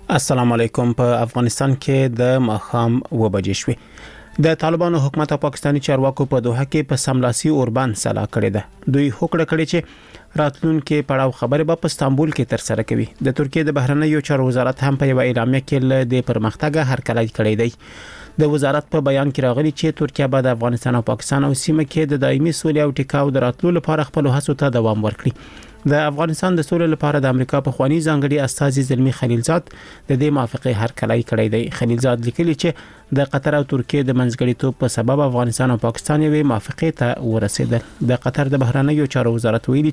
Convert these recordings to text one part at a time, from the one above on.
السلام علیکم. په افغانستان کې د ماښام وبجې شوې. د طالبانو حکومت او پاکستاني چارواکو په دوحه کې په سملاسي اوربان سلا کړې ده. دوی هوکړه کړې چې راتلونکي پړاو خبره په استانبول کې تر سره کوي. د ترکیه د بهرنیو چارو وزارت هم په یو اعلامیه کې له د پرمختګ هرکلی کړی دی. د وزارت په بیان کې راغلي چې ترکیه به د افغانستان او پاکستان او سیمه کې د دایمي سولې او ټیکاو د راتلو لپاره خپل هڅو ته دوام ورکړي. د افغانستان د سولې لپاره د امریکا په خواني ځانګړي استازي زلمی خلیلزاد د دې موافقه هرکلی کړی دی. خلیلزاد لیکلي چې د قطر او ترکیه د منځګړیتوب په سبب افغانستان او پاکستان یې موافقه ته ورسېدل. د قطر د بهرنیو چارو وزارت ویلي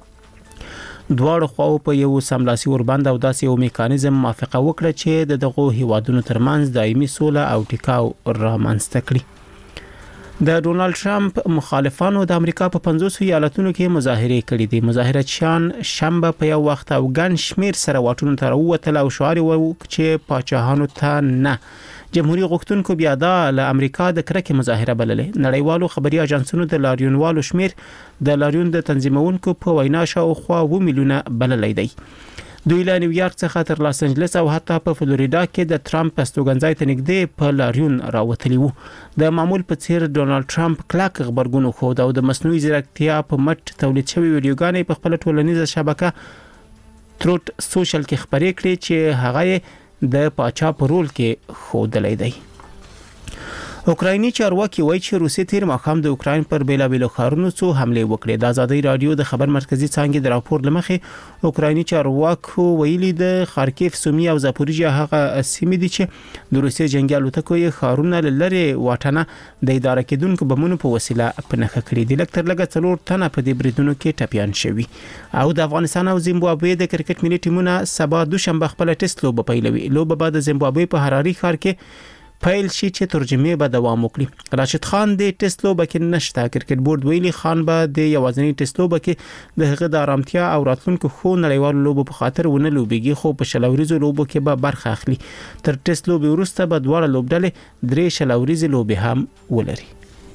چې دواړو خواو په یو سملاسي اوربند او داسې یو میکانیزم موافقه وکړه چې دغه هیوادونو ترمنځ دایمي سوله او ټیکاو رامنځته کړي. د ډونالد ټرمپ مخالفانو د امریکا په 50 ایالتونو کې مظاهره کړې دي. مظاهرچیان شنبه په یو وخت او ګڼ شمیر سره واټونو ته راووتل او شعار ورکړ چې پاچاهانو ته نه. جمهوریت غوښتونکو بیا د امریکا د کرکې مظاهره بللې. نړیوالو خبري اژانسونو د لاریونوالو شمیر د لاریون د تنظیمونکو په وینا شاوخوا 2 میلیونه بللې دی. دوی له نیویارک څخه تر لاس انجلس او حتی په فلوریدا کې د ټرمپ استوګنځای ته نږدې په لاریون راوتلی وو. د معمول په څیر ډونالد ټرمپ کلک خبرګون خو دا د مصنوعي ځیرکتیا په مټ تولید شوی ویډیوګانې په خپل ټولنیزه شبکه تروت سوشل کې خبرې کړې چې هغه د پاچا په رول کې خودلې دی. اوکرایني چارواکي وایي چې روسیې تیر ماښام د اوکراین پر بیلابیلو ښارونو څو حمله وکړې. د ازادي رادیو د خبر مرکزی څنګه د راپور لمخې اوکرایني چارواکو ویلي د خارکیف، سومي او زاپوریژیا هغه سیمې دي چې د روسیې جنگي الوتکو یې ښارونه لری واټنه د اداره کېدونکو بمونو په وسیله پنهخه کړې دي. لکه تر لږه 4 تنه په دې بریدونو کې ټپيان شوي. او د افغانستان او زیمبابوې د کرکټ ملي ټیمونه سبا دوشنبه خپل ټیسټ لوبه پیلوي. لوبه بعد د زیمبابوې په حراري ښار کې پیل شي چې ترجمه به دوام وکړي. راشد خان د ټیسټ لوبه کې نشته. کرکټ بورډ ویلي خان به د یوازینی ټیسټ لوبه کې د هغه د آرامتیا او راتلونکو خو نړیوالو لوبو په خاطر ونه لوبيږي، خو په شلوريزو لوبو کې به برخه اخلي. تر ټیسټ لوبې وروسته به دواړه لوبډلې 3 شلوريزي لوبې هم ولري.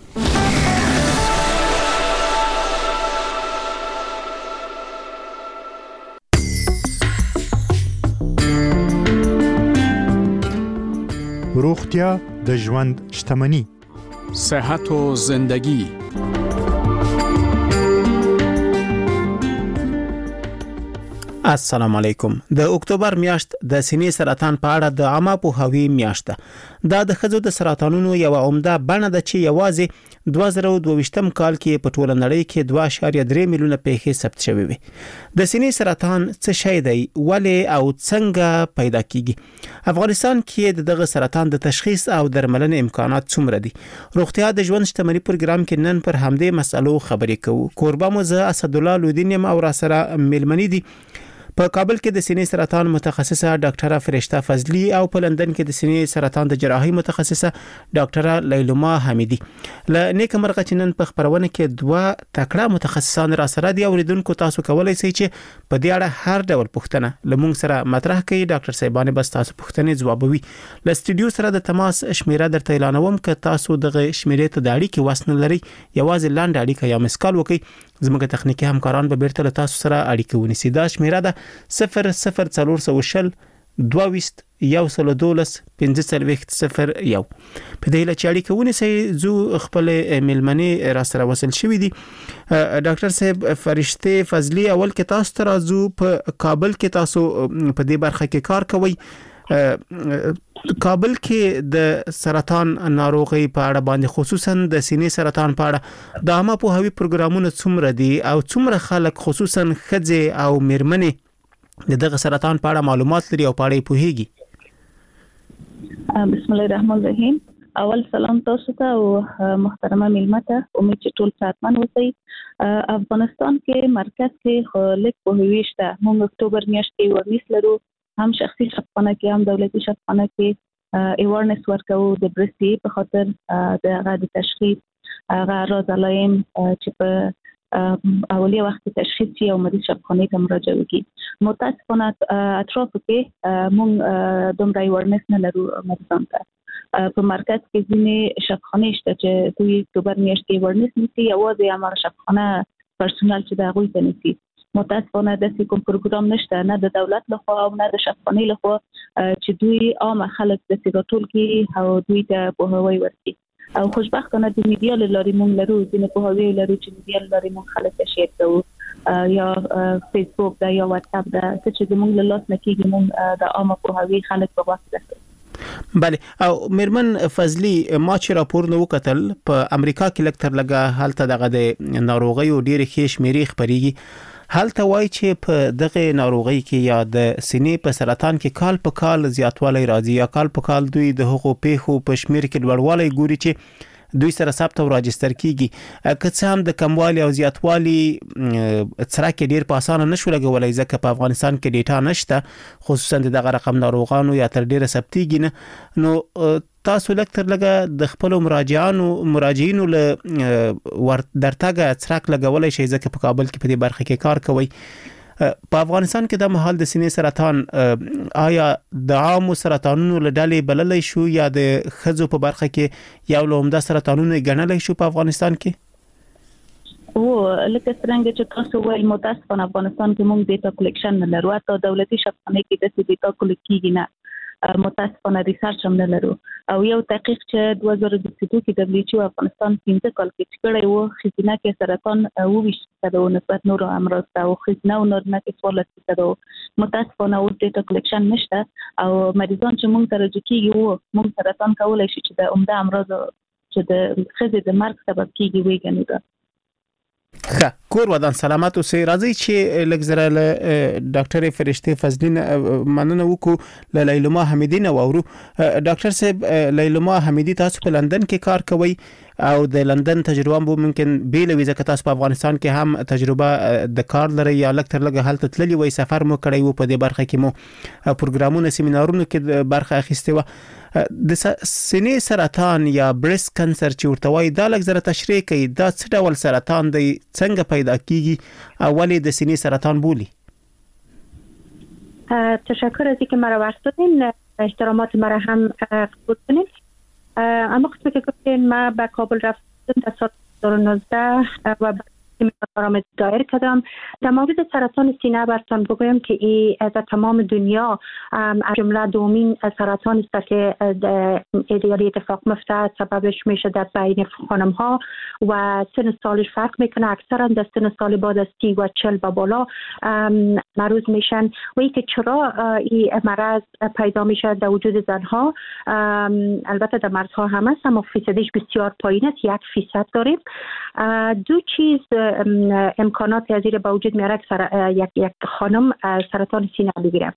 روغتیا د ژوند شتمنی. صحت و زندگی. السلام علیکم. د اکتوبر میاشت د سینې سرطان په اړه د عامه پوهاوي میاشت ده. دا د ښځو د سرطانونو یو عمده بڼه ده چې یوازې 2022م کال کې په ټوله نړۍ کې 2.3 میلیونه پیښې ثبت شوې وي. د سینې سرطان څه شی دی، ولې او څنګه پیدا کیږي؟ افغانستان کې دغه سرطان د تشخیص او درملنې امکانات څومره دي؟ روغتیا د ژوند شتمنی پروګرام کې نن پر همدې مسلو خبرې کوو. کوربه مو زه اسد الله لودین او را سره ملمنی دي. په کابل کې د سینې سرطان متخصصه ډاکټره فرشته فضلی او په لندن کې د سینې سرطان د جراحي متخصصه ډاکټره لیلما حمیدی. ل نیک مرغه چنن په خبرونه کې 2 تکړه متخصصان را سره دي. اوریدونکو تاسو کولای شئ چې په دې اړه هر ډول پوښتنه لمونږ سره مطرح کړئ. ډاکټر صاحبانه بس تاسو پوښتنې جوابوي. ل سټوډیو سره د تماس شمیره درته اعلانوم که تاسو دغه شمیرې ته د اړیکې وسن لري. یوازې لاندې اړیکه یا مسکال وکړئ. زموږ تخنیکی همکاران به بیرته له تاسو سره اړیکه ونیسي. دا شمیره ده 00420 22 112 1501. په دې لچ اړیکه ونیسي. زو خپل ملمنی را سره وصل شوې دي. ډاکټر صاحب فرشته فضلی، اول کې تاسو ته راځو. په کابل کې تاسو په دې برخه کې کار کوئ. کابل کې د سرطان ناروغي په اړه باندې خصوصا د سینې سرطان په اړه د عامه پوهاوي پروګرامونه څومره دي او څومره خلک خصوصا ښځې او میرمنې دغه سرطان په اړه معلومات لري او په اړه پوهیږي؟ بسم الله الرحمن الرحیم. اول سلام تاسو ته او محترمه میلمته. امید چې ټول صحتمند اوسئ. افغانستان کې مرکز کې لیک پوهاوی شته. موږ اکتوبر میاشت کې ورنیس لرو. هم شخصي شفاخانه کې هم دولتي شفاخانه کې ایوارنس ورکو د برسي په خاطر د تشخیص هغه راز علائم چې په اولیه وخت تشخیص شي او مریض شفاخانه ته مراجعه وکړي. متاسفانه اطراف کې مونږ دومره ایوارنس نه لرو مریضان ته. په مرکز کې ځینې شفاخانه شته چې دوی اکتوبر میاشت کې ایوارنس نیسي. یوازې امر شفاخانه پرسونل چې د هغوی ته نیسي. متاسفانه داسې کوم پروګرام نشته، نه د دولت لخوا او نه د شخصانه لخوا چې دوی عام خلک د سیګاټول کې او دوی ته پوهاوی ورکړي. او خوشبختانه د میډیا لارې مونږ لرو چې په هغه لارې چې میډیا لارې مونږ خلک ته شیر کوو یا فیسبوک دا یا واتس اپ دا چې مونږ له لاس نه کېږي مونږ د عامه پوهاوی خلک په واسطه کوو. بله او میرمن فضلی ما چې راپور نو وکتل په امریکا کې لکتر لګه حالت دغه د ناروغي او ډیر ښه شمیرې خبريږي. حالت وای چې په دغه ناروغي کې یا د سینې په سرطان کې کال په کال زیاتوالی راځي یا کال په کال دوی د هغو پیښو په شمیر کې لوړوالی ګوري چې دوی سره ثبت او راجستر کیږي. که څه هم د کموالي او زیاتوالی څرک ډیر په اسانه نشو لګولای ځکه په افغانستان کې ډیټا نشته خصوصا دغه رقم ناروغانو یا تر ډیره ثبتيږي نه. نو تاسو لکتر لګه د خپل مراجعینو له درتاګه څرک لګولای شي ځکه په کابل کې په دې برخه کې کار کوي. په افغانستان کې د مهال د سینې سرطان آیا د عامو سرطانونو له ډلې بللای شو یا د خزو په برخه کې یو له عمده سرطانونو ګڼلای شو په افغانستان کې؟ او لکه څنګه چې تاسو وایي متاسفانه افغانستان کې موږ ډیټا کلیکشن نه لرو، او دولتي شخصانه کې د ډیټا کلیکټ کیږي نه، متاسفانه ریسرچ هم نه لرو. او یو تحقیق چې 2022 کې WHO افغانستان 15 کال کې کړی و خزینه کې سرطان 20% نسبت نور امراض ته او خزینه او نورمه کې 14%. متاسفانه او ډیټا کلیکشن نشته او مریضان چې موږ ترجمه کیږي وو موږ سرطان کولای شي چې د عمده امراض چې د خزې د مرګ سبب کیږي ویګنو ده. کور ودان سلامت اوسئ. راځي چې لګزره له ډاکټر فرشته فضلین مننه وکړو له لیلما حمیدی نو اورو. ډاکټر صاحب لیلما حمیدی تاسو په لندن کې کار کوئ او د لندن تجربه مو ممکن بیل وي ځکه تاسو په افغانستان کې هم تجربه د کار لري یا لکتر لګه حالت تللی وي سفر مو کړی وو په دې برخه کې مو پروګرامونه سیمینارونو کې برخه اخیسته و. د سینې سرطان یا بریست کانسر چې ورته وایي دا لګزره تشریح کوي دا څه ډول سرطان دی څنګه پیدا کیږي او ولې د سینې سرطان بولی؟ تشکر از اینکه مرا وقت دادین، احترامات مرا هم قبول کنین. اما خصوصی که گفتین ما به کابل رفتم در سال 2019 و آرام دایر کردم. در مورد سرطان سینه براتون بگویم که این در تمام دنیا از جمله دومین سرطان است که ایدئالی اتفاق میفته. سببش میشه در بین خانم ها و سن سالش فرق میکنه. اکثرا در سن سال بعد از 30 و 40 و بالا مریض میشن و اینکه چرا این مرض پیدا میشه در وجود زنها. البته در مردها هم هست اما فیصدیش بسیار پایین است، 1% داریم. دو چیز امکانات زیر به وجود میاره یک خانم سرطان سینه بگیره.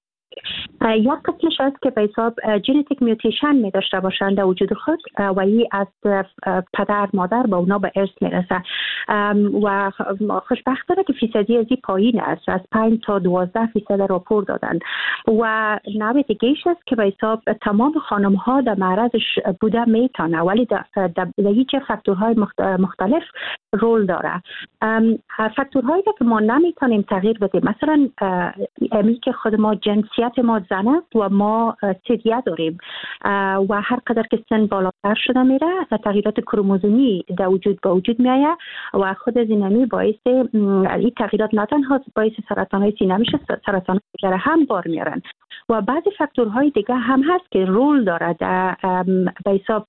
یک قسمش است که به حساب ژنتیک میوتیشن می داشته باشند در وجود خود و این از پدر مادر به اونا به ارث میرسه و خوشبختانه که فیصدی از این پایین است، از 5 تا 12% راپور دادن. و نوع دیگه‌اش است که به حساب تمام خانم ها در معرضش بوده میتونه ولی در هیچ فاکتورهای مختلف رول داره. فاکتورهایی که ما نمیتونیم تغییر بدیم، مثلا امی که خود ما جنسیت ما زن است و ما سیدیه داریم و هر قدر که سن بالاتر شده میره تغییرات کروموزومی در وجود به وجود میآید و خود از اینمی باعث این تغییرات نه تنها باعث سرطان‌های سینه میشه، سرطان دیگر هم بار میارن. و بعضی فاکتورهای دیگه هم هست که رول داره در به حساب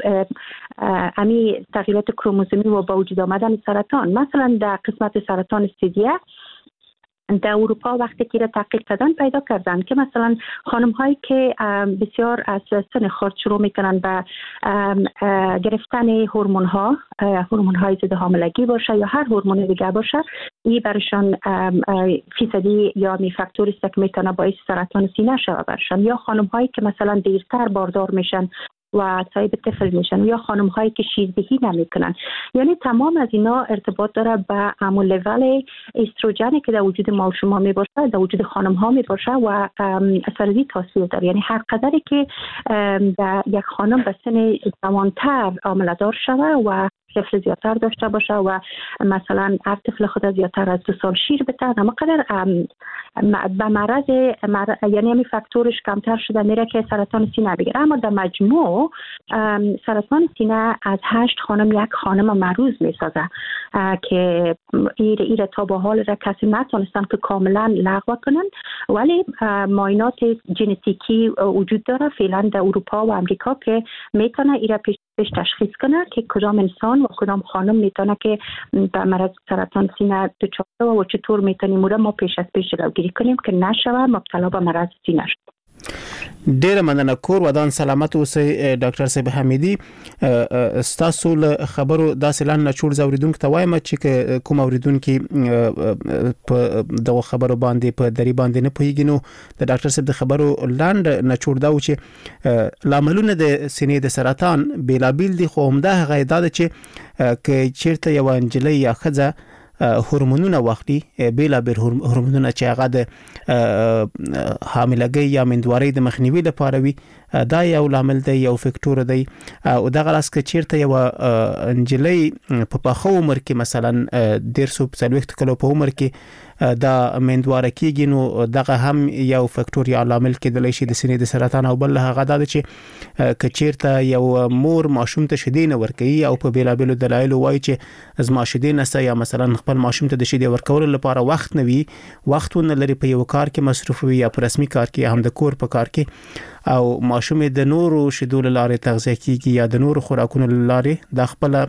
امی تغییرات کروموزومی و با وجود آمدن سرطان. مثلا در قسمت سرطان سیدیه در اروپا وقتی که تحقیق کردن پیدا کردن که مثلا خانم هایی که بسیار از سن خرد شروع میکنن به گرفتن هورمون های ضد حاملگی باشه یا هر هورمون دیگه باشه، این برشان فیصدی یا می فاکتوری است که میتونه باعث سرطان سینه شوه برشان. یا خانم هایی که مثلا دیرتر باردار میشن و صاحب طفل میشن یا خانم هایی که شیردهی نمیکنن. یعنی تمام از اینا ارتباط داره به همون لول استروژنی که در وجود ما و شما می باشه در وجود خانم ها می باشه و اثری تاثیر داره. یعنی هر قدری که یک خانم به سن جوانتر عامل دار شوه و طفل زیادتر داشته باشه و مثلا هر طفل خود زیادتر از 2 سال شیر بده، همقدر به مرض یعنی همین فاکتورش کمتر شده میره که سرطان سینه بگیره. اما در مجموع سرطان سینه از 8 خانم 1 خانم مریض میسازه که ایره تا به حال را کسی نتونستن که کاملا لغو کنن، ولی معاینات ژنتیکی وجود داره فعلا در اروپا و امریکا که میتونه ایره پیش تشخیص کنه که کدام انسان و کدام خانم میتونه که به مرض سرطان سینه دچار و چطور میتونیم ما پیش از پیش جلوگیری کنیم که نشوه مبتلا به مرض سینه شد. ډیره مننه. کور ودان سلامت اوسئ ډاکټر صاحب حمیدي. ستاسو له خبرو داسې لاندې چور زوریدونکو ته وایم چې کوم اوریدونکو په دغه خبرو باندې په دری باندې نه پوهیږي، نو د ډاکټر صاحب د خبرو لاندې نچور دا و چې لاملونه د سینې د سرطان بیلابیل دي، خو همدا هغه دا چې چیرته یو انجلۍ یا ښځه هورمونونه واخلي، بیلابیل هورمونونه چې هغه د حاملګۍ یا مندوارۍ د مخنیوي لپاره وي، دا یو لامل دی، یو فکټور دی. او دغه لاس کې چیرته یو انجلۍ په پخو عمر کې مثلا 140 کلو په عمر کې دا مندواره کیږي، نو دغه هم یو فکټور یا لامل کېدلی شي د سینې د سرطان. او بل هغه دا چې چیرته یو مور ماشوم ته شیدې نه ورکوي او په بیلابیلو دلایلو وایي چې زما شیدې نسته، یا مثلا خپل ماشوم ته د شیدې ورکولو لپاره وخت نه وي، وخت ونه لري، په یو کار کې مصروف وي یا په رسمي کار کې، هم د کور په کار کې، او ماشوم د نورو شیدو لاره تغذیه کیږي یا د نورو خوراکونو لاره د خپل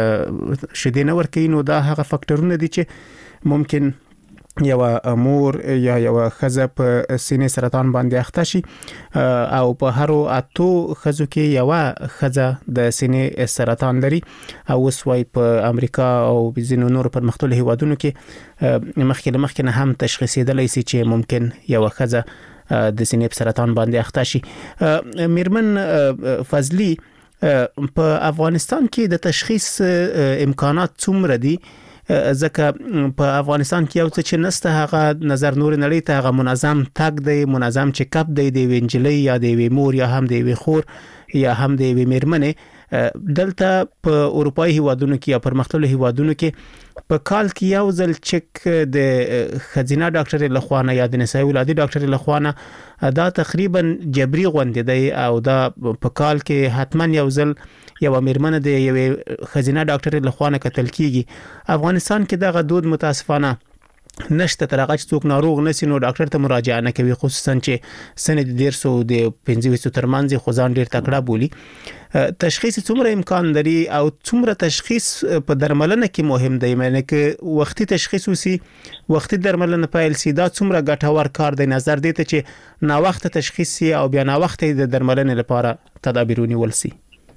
شیدې نه ورکوي، نو دا هغه فکټورونه دي چې ممکن یو مور یا یو ښځه په سینې سرطان باندې اخته شي. او په هرو اتو ښځو کې یو ښځه د سینې سرطان لري. او اوس وايي په امریکا او ځینو نورو پرمختللو هیوادونو کې مخکې نه هم تشخیصېدلی شي چې ممکن یو ښځه د سینې سرطان باندې اخته شي. میرمن فضلی، په افغانستان کې د تشخیص امکانات څومره دي؟ ځکه په افغانستان کې یو څه چې نسته هغه نظر نور نړۍ ته هغه منظم تګ دی، منظم چیک اپ دی د وینجلې یا د مور یا هم د خور یا هم د میرمنې. دلته په اروپאי هیوادونو کې یا پرمختللو هیوادونو کې په کال کې یو ځل چک د خزینه ډاکټر لخوانه یا د نسایي ولادي ډاکټر لخوانه دا تقریبا جبري غونډه دی، او دا په کال کې حتما یو ځل یو میرمن د یو خزینه ډاکټر لخوانه کتل کیږي. افغانستان کې دغه دود متاسفانه نشته، تر هغه چې څوک ناروغ نسی نو ډاکټر ته مراجعه نه کوي، خصوصا چې سن د 125 ترمنځ خو ځان ډیر تکړه بولی. تشخیص څومره امکان لري او څومره تشخیص په درملنه کې مهم دی؟ معنی کې وختي تشخیص وسی، وختي درملنه پیل سي، دا څومره ګټور کار دی نظر دی ته چې نا وخت تشخیص سي او بیا نا وخت د درملنه لپاره تدابیرونه ولسي؟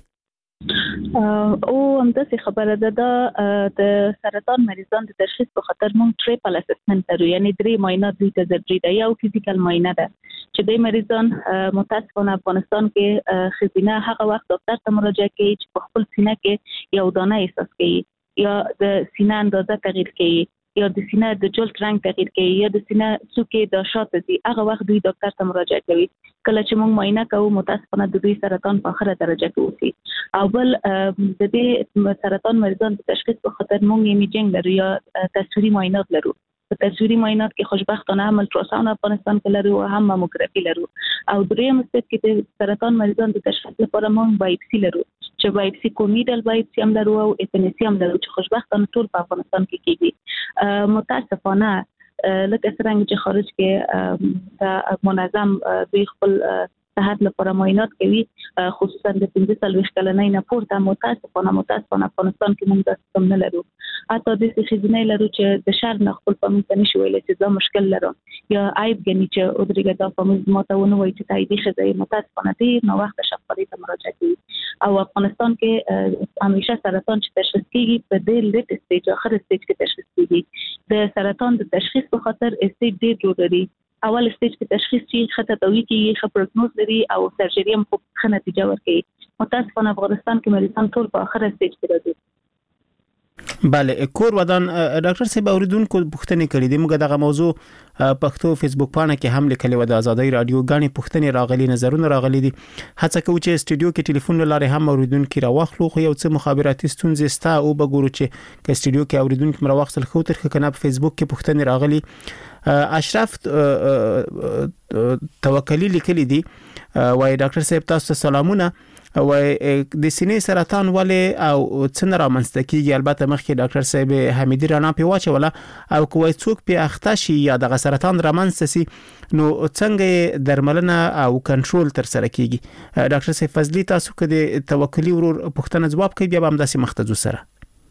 او همداسې خبره ده د سرطان مریضان د تشخیص په خاطر مونږ ټریپل اسسمنت لرو، یعنی 3 معاینات دوی ته ضروري ده. یو فزیکل معاینه ده چې د مریضان متاسفانه افغانستان کې خزینه هغه وخت ډاکټر ته مراجعه کوي چې په خپل سینه کې یو دانه احساس کوي یا د سینه اندازه تغییر کوي یا د سینه د جلد رنگ تغییر کوي یا د سینه څوکې د شاته دي، هغه وخت دوی ډاکټر ته مراجعه کوي. کله چې موږ معاینه کوو متاسفانه د دوی سرطان په اخره درجه کې وسی. او بل د دې سرطان مریضان د تشخیص په خاطر موږ ایمیجینګ لرو یا تصویري معاینات لرو. په تصویري معاینات کې خوشبختانه هم الټراساوند افغانستان کې لرو او هم ماموګرافي لرو. او دریم سټپ کې د سرطان مریضان د تشخیص لپاره موږ بایپسي لرو چې بایپسي کومیډل بایپسي هم لرو او اتنسي هم لرو چې خوشبختانه ټول په افغانستان کې کیږي. متاسفانه لکه څنګه چې خارج کې منظم دوی خپل صحت لپاره معاینات کوي، خصوصا د 45 کلنۍ نه پورته. متاسفانه افغانستان کې موږ دا سیستم نه لرو. حتی د خزینه لرو چې د شر نه خپل فامیل ته نشي ویل چې دا مشکل لرم یا عیب غني چې او درګه دا فامیل ماته ونه وایي چې تایید خزې متاسفانه دې نو وخت شفافیت ته مراجعه کوي. او افغانستان کې همیشه سرطان چې تشخیص کیږي په دې لیټ سټیج اخر سټیج کې تشخیص کیږي. د سرطان د تشخیص په خاطر سټیج ډیر جوړ لري. اول سټیج کې تشخیص چې خطه توي کیږي، خبر پروګنوز لري او سرجری هم ښه نتیجه ورکوي. متاسفانه افغانستان کې مریضان ټول په اخر سټیج کې راځي. بله کور ودان ډاکټر صاحب اوریدونکو پوښتنه کړې دي موږ دغه موضوع پښتو فیسبوک پاڼه کې هم لیکلې و د آزادۍ رادیو غاڼې پوښتنې راغلي نظرونه راغلي دي هڅه کوو چې استودیو کې ټلیفون لاره هم اوریدونکو راوخلو خو یو څه مخابراتي ستونزې ستا او بګورو چې ک استودیو کې اوریدونکو مروخصل خو تر کنه په فیسبوک کې پوښتنې راغلي اشرف توکلی لیکلي دي وای ډاکټر صاحب تاسو سلامونه وای د سینې سرطان ولې او څنګه رامنځته کیږي البته مخکې ډاکټر صاحب حمیدی رانا په واچوله او کوی څوک په اخته شي یا د سرطان رامنځته سي نو څنګه درملنه او کنټرول تر سره کیږي ډاکټر صاحب فضلی تاسو کې د توکلی ورور پوښتنه جواب کوي بیا هم داسې مختزو سره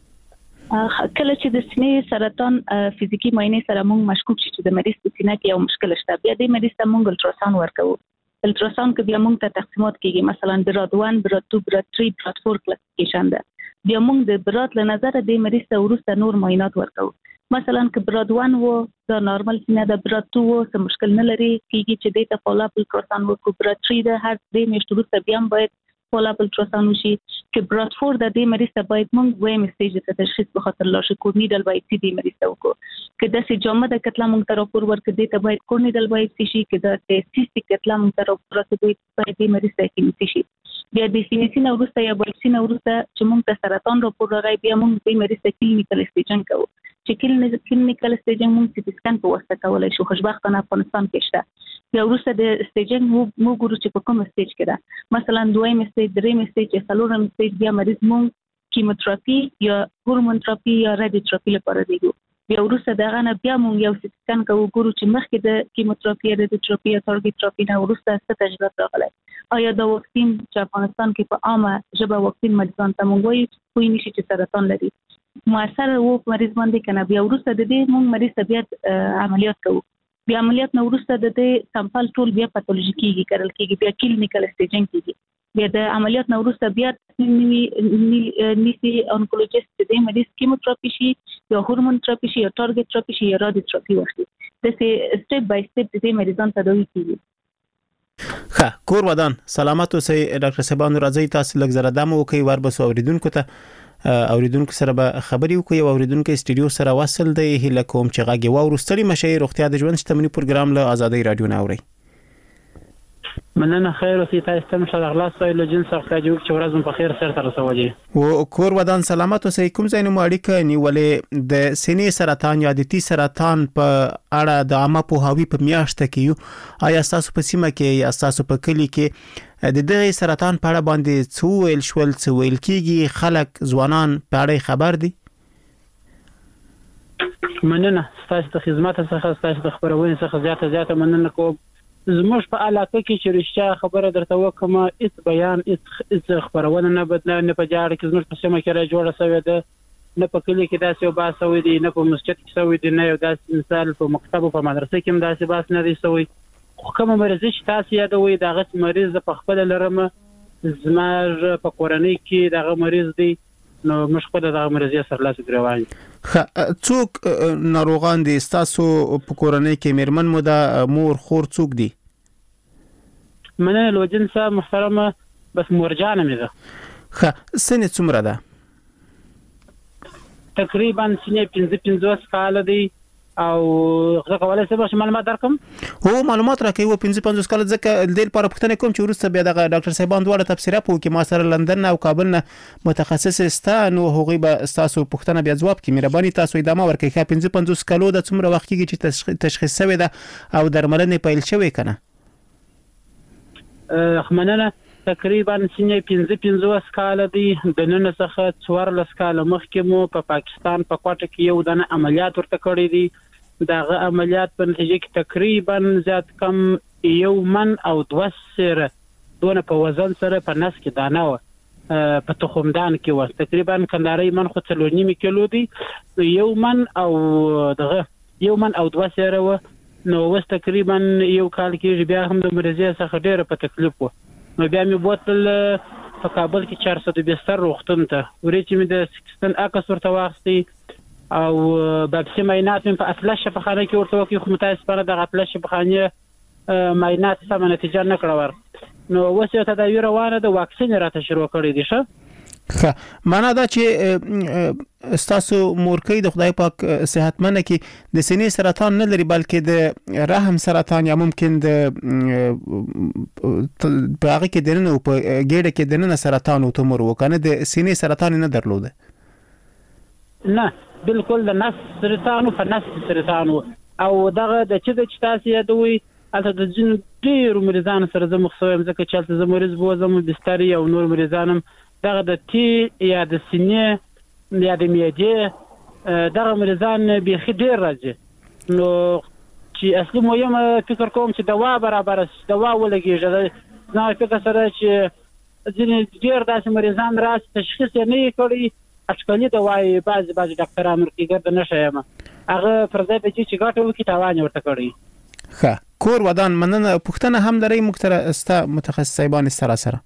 کله چې د سینې سرطان فزیکی معاینه سره موږ مشکوک شي چې د مریض په سینې کې یو مشکل شته بیا د مریض ته موږ الټراساوند ورکوو الټراساوند کې بیا موږ ته تقسیمات کیږي مثلا براد 1 براد 2 براد 3 براد 4 کلاسیفیکیشن ده بیا موږ د براد له نظر د مریض ته ورسته نور معاینات ورکوو مثلا که براد 1 و د نارمل سینه د براد 2 و څه مشکل نه لري کیږي چې د فالوپ الټراساوند وکړو براد 3 د هر دې میاشتو وروسته بیا هم باید فالوپ الټراساوند وشي چې براد 4 د دې مریض ته باید موږ وایم سټیج ته تشخیص په خاطر لاشه کورنیډل باید دې مریض ته وکړو که د سې جامه د کتله موږ ته راپور ورکړي دې ته باید کورنیډل باید شي که د سیستیک کتله موږ ته راپور ورکړي باید دې مریض ته کینې شي بیا د سینې ورسته یا بایپسي ورسته چې موږ ته سرطان راپور راغی بیا موږ دې مریض ته کلینیکل سټیجنګ کوو چې کلینیکل سټیجنګ موږ سي سکان په واسطه کولای شو خوشبختانه افغانستان کې شته بیا ورسته د سټیجنګ موږ ګورو چې په کوم سټیج کې ده مثلا دویم سټیج دریم سټیج څلورم سټیج بیا مریض موږ کیموتراپي یا هورمون تراپي یا رادیوتراپي لپاره دیږو بیا ورسته دغه نه بیا موږ یو سکان کوو ګورو چې مخکې د کیموتراپي رادیوتراپي یا ټارګټ تراپي نه ورسته څه تجربه راغلی آیا د واکسین چې افغانستان کې په عامه ژبه واکسین مریضان ته موږ وایو کوی نشي چې سرطان لري موثر وو مریض باندې کنه بیا ورسته د دې موږ مریض طبيعت عملیات کوو بیا عملیات نو ورسته د دې سامپل ټول بیا پاتولوژیکي کېږي کېږي بیا کلینیکل سټیجنګ کېږي بیا د عملیات نو ورسته بیا نیسی اونکولوژیست د مریض کیموتراپي شي یا هورمون تراپي شي یا ټارګټ تراپي شي یا رادیوتراپي واخلي د سې سټپ بای سټپ د مریضان تداوي کیږي ښه کور ودان سلامت اوسئ ډاکټر صاحبان راځي تاسو لږ زره دمو کوي وربس اوریدونکو ته اوریدونکو سره به خبري وکړي او اوریدونکو استودیو سره وصل دی هله کوم چې غاګي وورستړي مشه روغتیا د ژوند شتمنۍ پروګرام له آزادۍ رادیو نه اوري مننه خیر اوسئ تاسو ته مشه غلاس ویل جنس څخه جوړ چې ورځم په خیر سره تر سوالي او کور ودان سلامت اوسئ کوم ځای نو اړیکه نیولې د سینې سرطان یا د تی سرطان په اړه د عامه پوهاوی په میاشت کې آیا تاسو په سیمه کې یا تاسو په کلی کې د دې سرطان په اړه باندې څو ویل شول څو ویل کیږي خلک ځوانان په اړه خبر دي مننه تاسو ته خدمات څخه تاسو د خبرونه څخه زیاته مننه کوم زموږ په علاقه کې چې رښتیا خبره درته وکم هیڅ بیان هیڅ خبرونه نه بدل نه په جاړه کې زموږ په سیمه کې را جوړه شوې ده نه په کلی کې داسې یو باس شوی دی نه په مسجد کې شوی دی نه یو داسې مثال په مکتب او په مدرسه کې هم داسې باس نه دی شوی خو کوم مریض چې تاسو یادوي دغه مریض په خپل لرم زموږ په کورنۍ کې دغه مریض دی نو مشکل دغه مریض سره لاس ګروان څوک ناروغان دي تاسو په کورنۍ کې میرمن مو د مور خور څوک دي مننه لوجن صاحب محترمه بس مرجانه مې ده ښه سنه څومره ده تقریبا سنه 55 کال دی او زه کولای شم معلومات درکم هو معلومات راکوي 55 کال ځکه د لپاره پوښتنه کوم چې ورسته بیا د ډاکټر صاحبان دواړه تفسیره پوکي ما سره لندن او کابل نه متخصص استانو هغه به تاسو پوښتنه بیا جواب کی مهرباني تاسو ادامه ورکړئ 55 کالو د څومره وخت کې چې تشخیص شوی ده او درملنه پیل شوی کنه مننه تقریبا سنه 55 کال دی د نن څخه 14 کال مخکې مو په پاکستان په کوټه کې یو دنه عملیات ورته کړی دی دغه عملیات په نتیجه کې تقریبا زیات کم یو من او 2 سره دونه په وزن سره په نس کې دانه و په تخمدان کې و تقریبا کنداري من خو 3.5 کیلو دی یو من او دغه یو من او 2 سره و نو وس تقریبا یو کال کې بیا هم د مریضۍ څخه ډېر په تکلیف و نو بیا مې بوتل په کابل کې 420 روغتون ته ورې چې مې د 16 اکس ورته واخستي او بابسي معاینات په اطلس شفاخانه کې ورته وکړو خو متاسفانه د اطلس شفاخانه معاینات سم نتیجه نه کړور نو وسه ته دا روانه د واکسین راته شروع کړی دي شه معنا دا چې ستاسو مورکۍ د خدای پاک صحتمنه کې د سینې سرطان نه لري بلکې د رحم سرطان یا ممکن د باغ کې دنه او په ګېډه کې دنه سرطان او تومور وکنه د سینې سرطان نه درلوده نه بالکل د نس سرطان او فنس سرطان او دغه د چې تاسو یادوي البته د جن ډیر مریضان سره زه مخصوصم ځکه چې زه مریض بوزم بستر او نور مریضانم دغه د تی یا د سینې یا د معدې دغه مریضان به ډیر راځي نو چې اصلي مهمه فکر کوم چې دوا برابر شي دوا ولګي نه فکر سره چې ځینې ډیر داسې مریضان راځي تشخیص نه کړي اټکلي دوايي بعض ډاکټرانو کې ګرځنه شایم هغه پر ځای چې ګټه وکړي تاوان ورته کړی کور ودان مننه پښتنه هم لري مختره استا متخصصایبان سره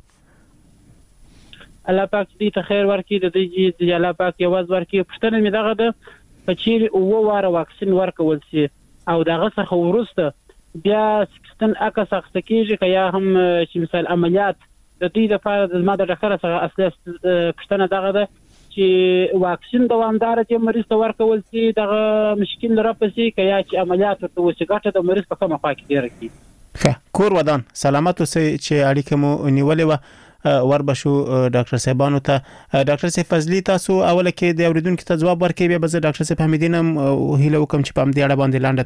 الله پاک دې ته خیر ورکړي د دې الله پاک یواز ورکړي پښتنه می دغه د پچیر او واره واکسین ورکول شي او دغه څخه ورسته بیا سکستن اکه سخت کیږي که یا هم چې مثال عملیات د دې لپاره د ماده ډاکټر سره اصلي پښتنه دغه د چې واکسین دوامدار چې مریض ته ورکول شي دغه مشکل راپسې که یا چې عملیات ورته وشي ګټه د مریض په کومه خوا کې تیر کی کور ودان سلامت اوسئ چې اړیکه مو نیولې و وربشو ډاکټر صاحبانو ته ډاکټر صاحب فضلی تاسو اوله کې د اوریدونکو ته جواب ورکړئ بیا به ډاکټر صاحب حمیدین هم هیله وکم چې په دې اړه باندې لاندې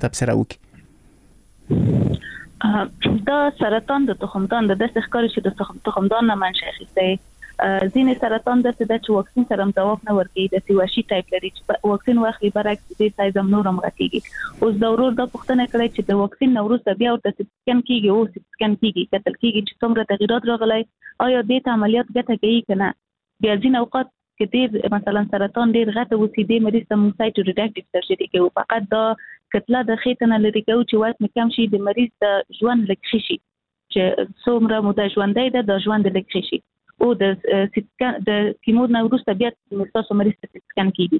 تبصره وکړي دا سرطان د تخمدان د داسې ښکاري چې د تخمدان نه منشأ اخیستی ځینې سرطان داسې ده چې واکسین سره ځواب نه ورکوي د سیواشي ټایپ لري چې واکسین واخلي برعکس دې سایز هم نور هم غټیږي اوس د ورور د پوښتنه کړې چې د واکسین نه وروسته بیا ورته سکن کیږي او سکن کیږي کتل کیږي چې څومره تغیرات راغلي آیا دې ته عملیات ګټه کوي کنه بیا ځین اوقات کې ډیر مثلا سرطان ډیر غټه وسی دی مریض ته سایټو ریډکټیو سرجری کوي فقط دا کتله د خېټه نه لري کوي چې وزن کم شي د مریض د ژوند لږ شي چې څومره مده ژوندۍ ده د ژوند لږ شي او د سکن د کیمو نه وروسته بیا تاسو مریض ته سکن کیږي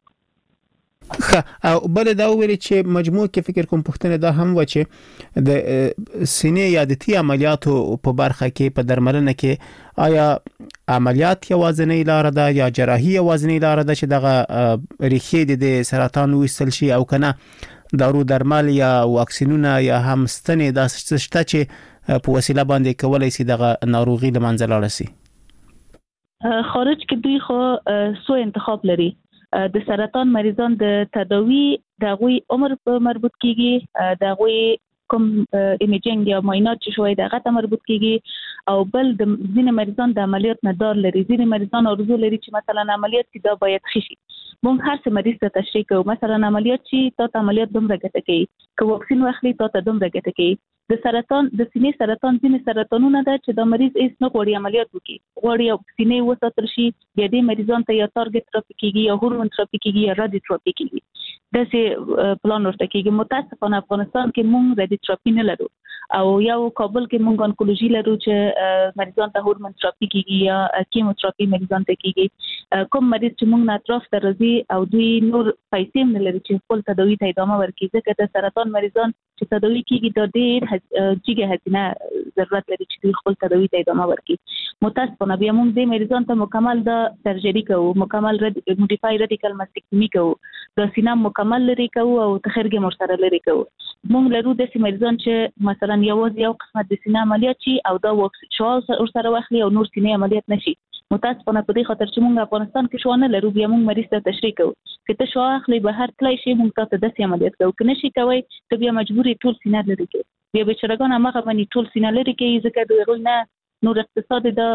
او بل دا ویل چې مجموع کې فکر کوم پښتنه دا هم و چې د سینې یا د تی عملیاتو په برخه کې په درملنه کې آیا عملیات یوازینی لار ده یا جراحي یوازینی لار ده چې دغه ریښې د سرطان وستل شي او کنه دارو درمل یا واکسینونه یا هم ستنې د شته چې په وسیله باندې کولای شي دغه ناروغي د منځ لاړ شي خارج کې دوی خو سو انتخاب لري د سرطان مریضان د تداوی د غوي عمر په مربوط کیږي د غوي کوم ایمیجینګ یا معاینات چې شوی دغه ته مربوط کیږي او بل د ځینې مریضان د عملیات نه دار لري ځینې مریضان ارزو لري چې مثلا عملیات کې دا باید خشي مونږ هر څه مریض ته تشریح کوو مثلا عملیات چې تا عملیات دومره ګټه کوي که واکسین واخلي تا ته دومره ګټه کوي د سرطان د سینې سرطان ځینې سرطانونه ده چې د مریض هیڅ نه غوړي عملیات وکړي غوړي او سینې وساتل شي بیا دې مریضان ته یا ټارګټ تراپي کیږي یا هورمون تراپي کیږي یا رادیو تراپي کیږي داسې پلان ورته کیږي متاسفانه افغانستان کې مونږ رادیو تراپي نه لرو او یو کابل کې مونږ انکولوژي لرو چې مریضان ته هورمون تراپي کیږي یا کیمو تراپي مریضان ته کیږي کوم مریض چې مونږ نه اطراف ته راځي او دوی نور پیسې نه لري چې خپل تداوی ته ادامه ورکړي ځکه د سرطان مریضان چې تداوی کیږي د ډېر جګه هزینه ضرورت لري چې دوی خپل تداوی ته ادامه ورکړي متاسفانه بیا مونږ د مریضان ته مکمل د سرجری کوو مکمل موډیفای رادیکال ماستکټومي کوو د سینه مکمل لري کوو او تخرګ مرسره لري کوو مونږ لرو د مریضان چې مثلا یوازې یو قسمه د سینه عملیات شي او دا شاو سره واخلي او نور سینې عملیات نشي متاسفانه په دې خاطر چې مونږ افغانستان کې شو نه لرو بیا مونږ مریض ته تشریح کوو چې ته شو اخلي بهر تلای شي مونږ ته د عملیات کوو کنه شي کوي ته بیا مجبورې ټول سینه لري کوي بیا بچرګان هغه باندې ټول سینه لري کوي ځکه دوی غوښنه نور اقتصاد د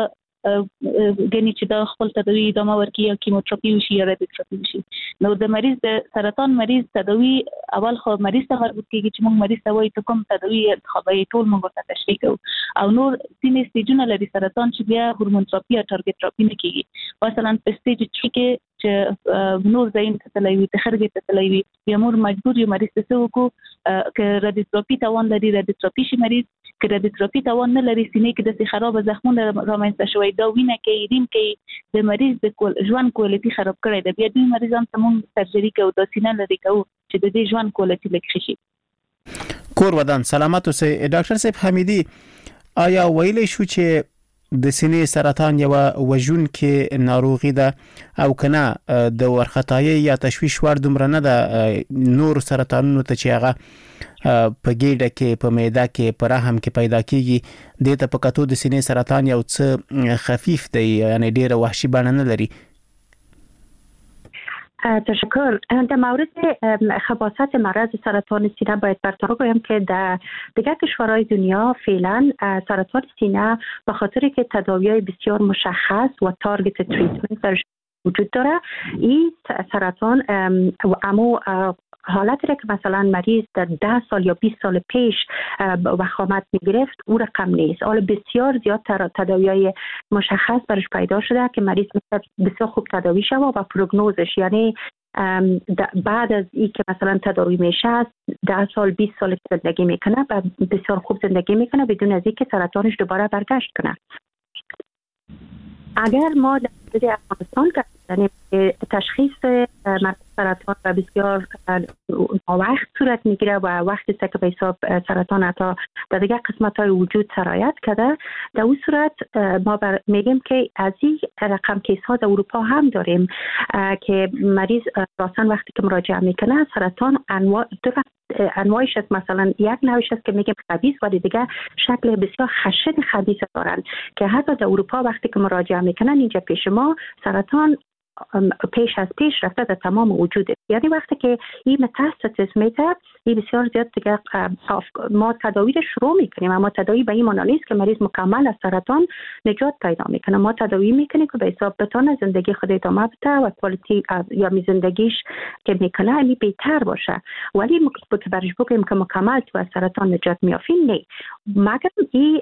غني چې د خپل تداوی ادامه ورکړي یا کیموتراپي وشي یا رادیوتراپي وشي نو د مریض د سرطان مریض تداوی اول خو مریض ته مربوط کیږي چې موږ مریض ته وایي ته کوم تداوی خبري ټول موږ ته تشریح کوو او نور ځینې سټیجونه لري سرطان چې بیا هورمون تراپي یا ټارګټ تراپي نه کیږي مثلا په سټیج 3 کې چې نور زین ته تلوي تخرګ ته تلوي بیا مور مجبور یو مریض ته وکړو ک رادیوتراپي توان لري رادیوتراپي شي مریض ک رادیوتراپي توان نه لري سینې کې د خراب زخمونه رامنځته شوی دا وینه کې ریم کې د مریض د ژوند کوالټي خراب کړي د بیا د مریضان ته موږ سرجری کوو د سینې لري کوو چې د دې ژوند کوالټي لږ شي کور ودان سلامت اوسئ ډاکټر صاحب حمیدی آیا ویلې شو چې د سینې سرطان یو وژونکې ناروغي ده او کنه د ورختایي یا تشویش وړ دومره نه ده نور سرطانونو ته چې هغه په ګیډه کې په معده کې په رحم کې پیدا کیږي د ته په کتو د سینې سرطان یو څه خفیف دی یعنی ډیره وحشي بڼه نه لري. تشکر. در مورد خباثت مرض سرطان سینه باید برطرف بگویم که در دیگر کشورهای دنیا فعلا سرطان سینه به خاطر که تداوی‌های بسیار مشخص و تارگت تریتمنت درش وجود داره، این سرطان اما حالتی که مثلا مریض در 10 سال یا 20 سال پیش وخامت میگرفت او رقم نیست. حالا بسیار زیاد تداوی‌های مشخص برش پیدا شده که مریض بسیار خوب تداوی شود و پروگنوزش یعنی بعد از این که مثلا تداوی میشه 10 سال 20 سال زندگی میکنه و بسیار خوب زندگی میکنه بدون از اینکه سرطانش دوباره برگشت کنه. اگر ما در افغانستان یعنی تشخیص سرطان و بسیار وقت صورت میگیره و وقتی که به حساب سرطان حتی در دیگر قسمت های وجود سرایت کرده، در اون صورت ما میگیم که از این رقم کیس ها در اروپا هم داریم که مریض راسن وقتی که مراجعه میکنه سرطان انواعش است، مثلا یک نوعش است که میگیم خبیث ولی دیگه شکل بسیار خشن خبیث دارن که حتی در اروپا وقتی که مراجعه میکنن اینجا پیش ما سرطان پیش از پیش رفته در تمام وجوده. یعنی وقتی که این متاستاسیس میده این بسیار زیاد دیگه ما تداوی رو شروع میکنیم، اما تداوی به این معنی نیست که مریض مکمل از سرطان نجات پیدا میکنه. ما تداوی میکنیم که به حساب بتونه زندگی خود ادامه بده و کوالیتی یا زندگیش که میکنه این بهتر باشه، ولی که برش بگیم که مکمل تو از سرطان نجات میافیم نه، مگر این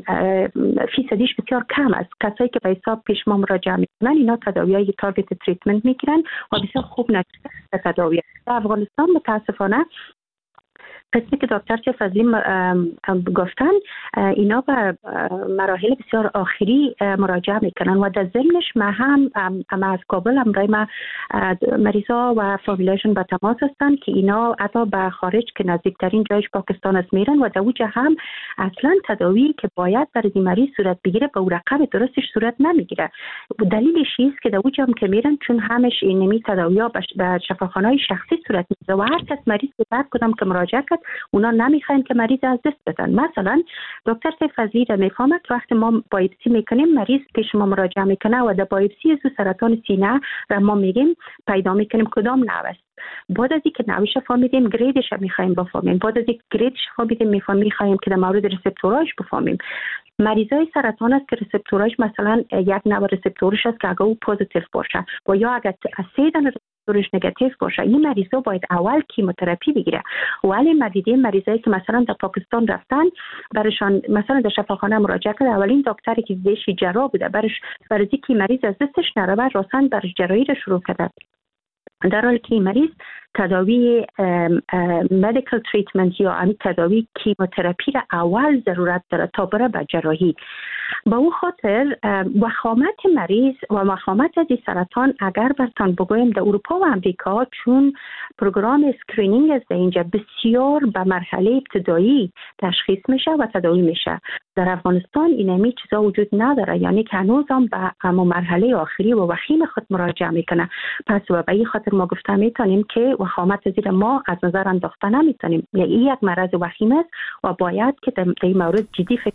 فیصدیش بسیار کم است. کسایی که به حساب پیش ما مراجعه میکنن اینا تداویای تارگت تریتمنت میگیرن و بسیار خوب نتیجه تداوی. در افغانستان متاسفانه قسمی که دکتر فضلی گفتن اینا به مراحل بسیار آخری مراجعه میکنن و در ضمنش ما هم از کابل امرای ما مریضا و فامیلاشون به تماس هستن که اینا حتی به خارج که نزدیکترین جایش پاکستان است میرن و در اوجه هم اصلا تداوی که باید برای مریض صورت بگیره به رقم درستش صورت نمیگیره. دلیلش است که در اوجه هم که میرن چون همش اینمی تداوی‌ها به شفاخانه‌های شخصی صورت میگیره و هر کس مریض به درد کدام که مراجعه کرد اونا نمیخواین که مریض از دست بدن. مثلا دکتر فضلی را میفهمه که وقتی ما بایوپسی میکنیم مریض پیش ما مراجعه میکنه و در بایوپسی از سرطان سینه را ما میگیم پیدا میکنیم کدام نوع است. بعد از اینکه نوعش فهمیدیم گریدش میخوایم بفهمیم، بعد از اینکه گریدش فهمیدیم میخوایم که در مورد رسپتوراش بفهمیم. مریضای سرطان است که رسپتوراش مثلا یک نوع رسپتورش است که اگه او پوزیتیو باشه و یا اگه اسید رسپتورش نگاتیو باشه این مریضا باید اول کیموتراپی بگیره. ولی ما دیدیم مریضایی که مثلا در پاکستان رفتن برشان مثلا در شفاخانه مراجعه کرد، اولین دکتری که دیشی جراح بوده برای اینکه مریض از دستش نره راسن برش جراحی رو شروع کرد، در حالی که مریض تداوی مدیکال تریتمنت یا تداوی کیموتراپی را اول ضرورت داره تا بره به جراحی. با او خاطر وخامت مریض و وخامت از سرطان اگر برتان بگویم در اروپا و امریکا چون پروگرام اسکرینینگ از اینجا بسیار به مرحله ابتدایی تشخیص میشه و تداوی میشه، در افغانستان اینمی چیزا وجود نداره، یعنی که هنوز هم به مرحله آخری و وخیم خود مراجعه میکنه. پس و به این خاطر ما گفته میتونیم که وخامت زیر ما از نظر انداخته نمیتونیم، یعنی یک مرض وخیم است و باید که در این مورد جدی فکر.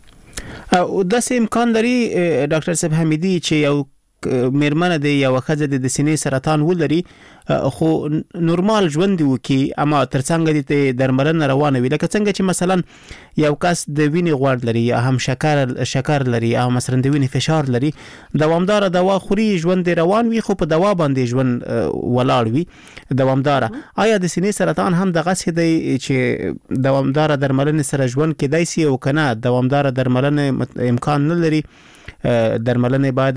داسې امکان لري ډاکټر صاحب حمیدي چې یو میرمنه د یو ښځه د سینې سرطان ولري خو نورمال ژوند وکي اما ترڅنګ د درملنه روانه وي، لکه څنګه چې مثلا یو کس د وینې غوړ لري یا هم شکر لري او مثلا د وینې فشار لري، دوامدار دوا خوري ژوند روان وي خو په دوا باندې ژوند ولاړ وي دوامدار. آیا د سینې سرطان هم دغه څه دی چې دوامدار درملنه سره ژوند کېدای شي او کنه دوامدار درملنه امکان نه لري؟ درملنه باید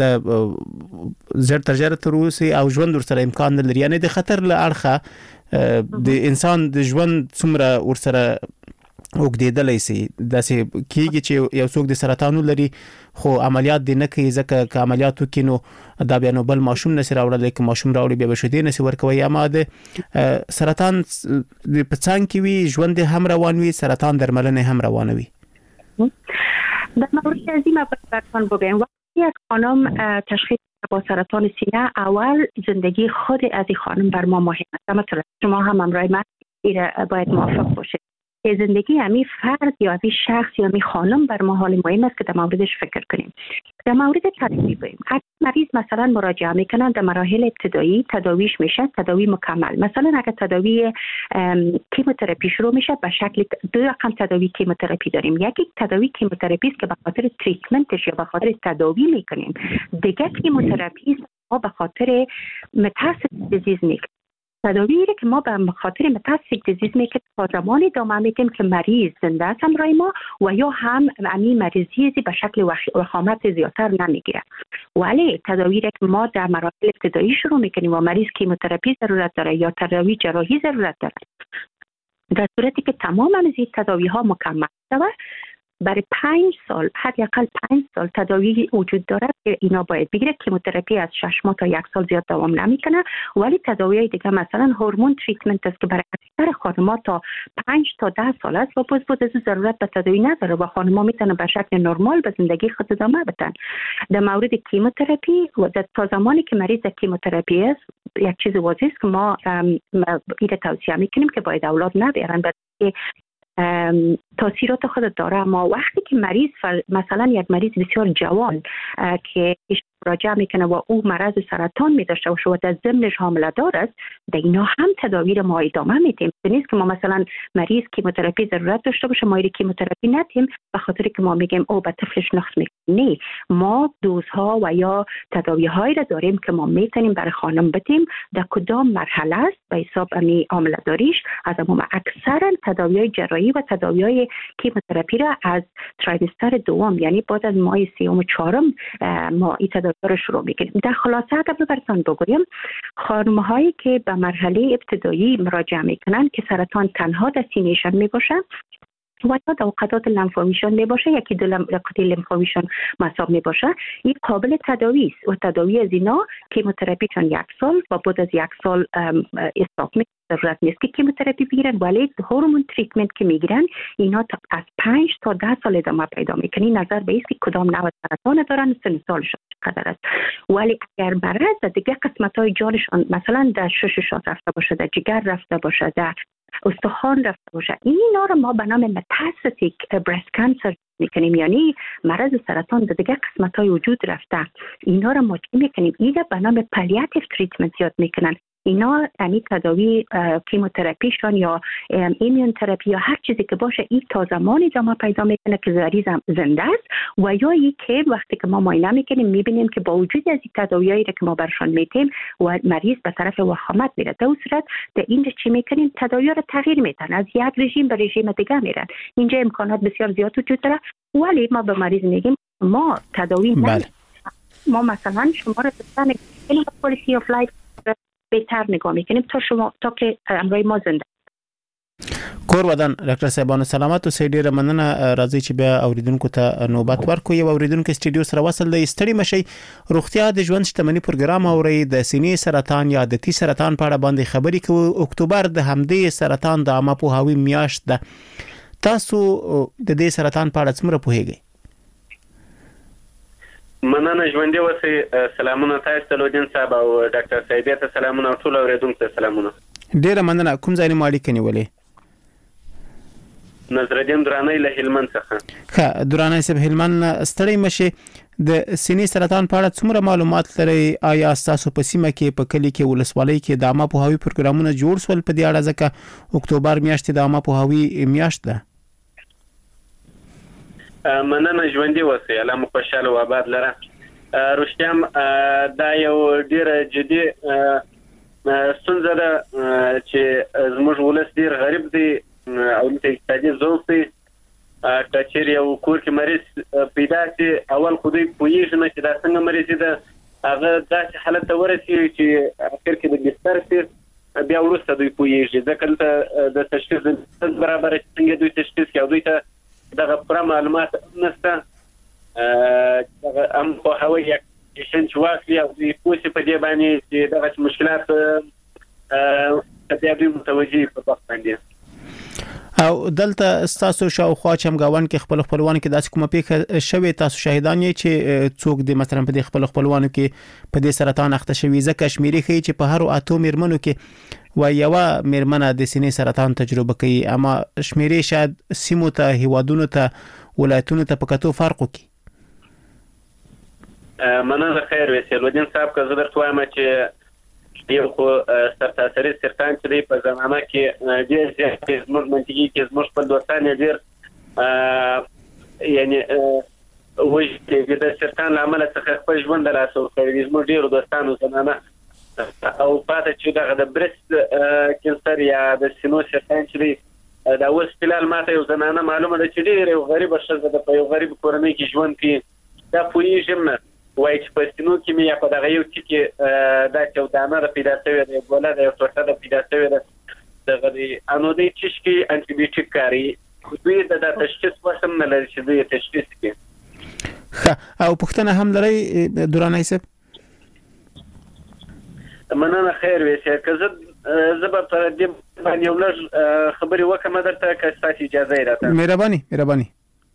زر تر ژره تر اوسه او ژوند ورسره امکان نه لري، یعنی د خطر له اړخه د انسان د ژوند څومره ورسره وګدیدلای شي. داسې کیږي چې یو څوک د سرطان لري خو عملیات دی نه کوي ځکه که عملیات وکړي نو دا بیا نو بل ماشوم نشي راوړلی، که ماشوم راوړي بیا به شیدې نشي ورکوي. اما د سرطان په څنګ کې وي ژوند هم روان وي، سرطان درملنه هم روانه وي. در مورد از این براتون بگم وقتی یک خانم تشخیص با سرطان سینه، اول زندگی خود از این خانم بر ما مهم است. مثلا شما هم همراه من باید موافق باشید که زندگی همی فرد یا همی شخص یا همی خانم بر ما حال مهم است که در موردش فکر کنیم. در مورد تداوی بریم. اگر مریض مثلا مراجعه میکنن در مراحل ابتدایی تداویش میشه تداوی مکمل. مثلا اگر تداوی کیموتراپی شروع میشه به شکل 2 رقم تداوی کیموتراپی داریم. یکی تداوی کیموتراپی است که به خاطر تریتمنتش یا به خاطر تداوی میکنیم. دیگه کیموتراپی است ما به خاطر متاسس دیزیز میکنیم. تداویی که ما به خاطر متاسیک دیزیز میکنیم تا زمانی ادامه میدیم که مریض زنده است همراه ما و یا هم امی مریضی به شکل وخامت زیادتر نمیگیره. ولی تداویی که ما در مراحل ابتدایی شروع میکنیم و مریض کیموتراپی ضرورت داره یا تداوی جراحی ضرورت داره، در صورتی که تمام از این تداوی ها مکمل شود برای 5 سال حداقل 5 سال تداوی وجود دارد که اینا باید بگیره. کیموتراپی از 6 ماه تا 1 سال زیاد دوام نمیکنه، ولی تداوی دیگه مثلا هورمون تریتمنت است که برای اکثر خانم‌ها تا 5 تا 10 سال است و باز از ضرورت به تداوی نداره و خانم‌ها میتونن به شکل نرمال به زندگی خود ادامه بدن. در مورد کیموتراپی و تا زمانی که مریض کیموتراپی است یک چیز واضحه است که ما این توصیه میکنیم که باید اولاد نبرن که تاثیرات خود داره. اما وقتی که مریض مثلا یک مریض بسیار جوان که مراجعه میکنه و او مرض سرطان میداشته و شما در ضمنش حامله دار است، در اینا هم تداوی ما ادامه میدیم. نیست که ما مثلا مریض کیموتراپی ضرورت داشته باشه ما کیموتراپی ندیم به خاطر که ما میگیم او به طفلش نقص میکنه. نه، ما دوزها و یا تداوی هایی را داریم که ما میتونیم برای خانم بدیم. در کدام مرحله است به حساب امی حامله داریش. از عموم اکثرا تداوی های جراحی و تداوی های کیموتراپی را از تریمستر دوم یعنی بعد از ماه 3 و 4 ما این تداوی رو شروع میکنیم. در خلاصه اگر براتون بگویم خانم‌هایی که به مرحله ابتدایی مراجعه میکنن که سرطان تنها در سینه‌شان میباشه و یا در قطعات لنفاویشون میباشه یکی دو قطعه لنفاویشون مصاب میباشه، این قابل تداوی است و تداوی از اینا کیموتراپی چون 1 سال و بعد از 1 سال استاپ میکنه. ضرورت نیست که کیموتراپی بگیرن، ولی هورمون تریتمنت که میگیرن اینا از 5 تا 10 سال ادامه پیدا میکنه. نظر به است که کدام نوع سرطان دارن سن سالشون چقدر است. ولی اگر مرض دیگه قسمت های جانشان مثلا در شششان رفته باشه، در جگر رفته باشه، در استخوان رفته باشه، اینا رو ما به نام متاسیک برست کانسر میکنیم، یعنی مرض سرطان در دیگه قسمت های وجود رفته. اینا رو ما چی میکنیم؟ اینا به نام پالیاتیو تریتمنت یاد میکنن. اینا یعنی تداوی کیموتراپیشون یا ایمیون تراپی یا هر چیزی که باشه این تا زمانی ادامه پیدا میکنه که مریض زنده است و یا این که وقتی که ما معاینه میکنیم میبینیم که با وجود از این تداویایی که ما برشان میدیم و مریض به طرف وخامت میره، در صورت در اینجا چی میکنیم؟ تداوی رو تغییر میدن، از یک رژیم به رژیم دیگه میرن. اینجا امکانات بسیار زیاد وجود داره، ولی ما به مریض میگیم ما تداوی ما مثلا شما رو دستن پالیسی اف لایف بهتر نگاه میکنیم تا که امروی ما زنده. کور ودان ډاکټر صاحبانو سلامات اوسئ. ډیره مننه راځي چې بیا اوریدونکو ته نوبت ورکو. یو اوریدونکو سټډیو سره وصل دی. ستړي مشي. روغتیا د ژوند شتمنۍ پروګرام اوري د سینې سرطان یا د تی سرطان په اړه باندې خبرې کوو. اکتوبر د همدې سرطان د عامه پوهاوي میاشت ده. تاسو د دې سرطان په اړه څومره پوهیږئ؟ مننه ژوندې اوسئ. سلامونه تاسو ته لودین صاحب او ډاکټر صاحب ته سلامونه او ټول اوریدونکو ته سلامونه. ډیره مننه. کوم ځای نه اړیکه نیولې؟ نظرالدین درانی له هلمند څخه. ښه درانی صاحب هلمند ستړي مشي. د سینې سرطان په اړه څومره معلومات لري؟ آیا تاسو په سیمه کې په کلی کې ولسوالۍ کې د عامه پوهاوي پروګرامونه جوړ سول په دې اړه؟ ځکه اکتوبر میاشت د عامه پوهاوي میاشت ده. مننه ژوندې اوسئ. الله مو خوشاله او آباد لره. رښتیا دا یو ډیره جدي ستونزه ده چې زموږ ولس ډیر غریب دی او د اقتصادي ضعف دی. کچېر یو کور کې مریض پیدا شي اول خو دوی پوهېږي نه چې دا څنګه مریض ده، هغه داسې حالت ته ورسېږي چې اخر کې د بستر شي، بیا وروسته دوی پوهېږي. ځکه دلته د تشخیص برابره څنګه دوی تشخیص کوي او دوی ته دغه پوره معلومات نشته. دغه هم پوهاوی یک پیشن چې واخلي او دوی پوه شي په دې باندې چې دغه مشکلات بیا دوی متوجه په وخت باندې. او دلته تاسو شاوخوا چمګاون کې خپلوان کې داسې کومه پیښه شوي تاسو شاهدان یې چې څوک د مثلا په دې خپلوانو کې په دې سرطان اخته شوی ځکه شمیرې ښیي چې په هر 8 میرمنو کې و یو میرمنه د سینې سرطان تجربه کوي اما شمیرې شاید سیمو ته هیوادونو ته ولایتونو ته په کتو فرق وکړي. مننه خیر وسیل ودین صاحب که زه درته وایم چې یو خو سرتاسري سرطان چې دی په زمانه کې ډېر زیات زموږ منطقي کې زموږ په دوستان ډېر یعنی وایي د سرطان له امله څخه خپل ژوند له لاسه ورکړی زموږ ډېرو دوستانو زمانه او پاتې چې دغه د برست کینسر یا د سینو سرطان چې دی دا اوس فلحال ماته یو زنانه معلومه ده چې ډېر یو غریبه ښځه ده په یو غریب کورنۍ کې ژوند کوي دا پوهېږم نه وایي چې په سینو کې مې یا په دغه یو کې دا چې یو دانه ده پیدا شوې ده یو ګوله ده یو ټوټه ده پیدا شوې ده دغه د انودي چشکي انټي بیوټیک کاري دوی د تشخیص وسم نه لري چې دوی تشخیص کوي. او پوښتنه هم لري درانه صاحب؟ مننه خیر وسیل که زه به په دې باندې یو لږ خبرې وکړم درته که ستاسو اجازه یې راته. مهرباني.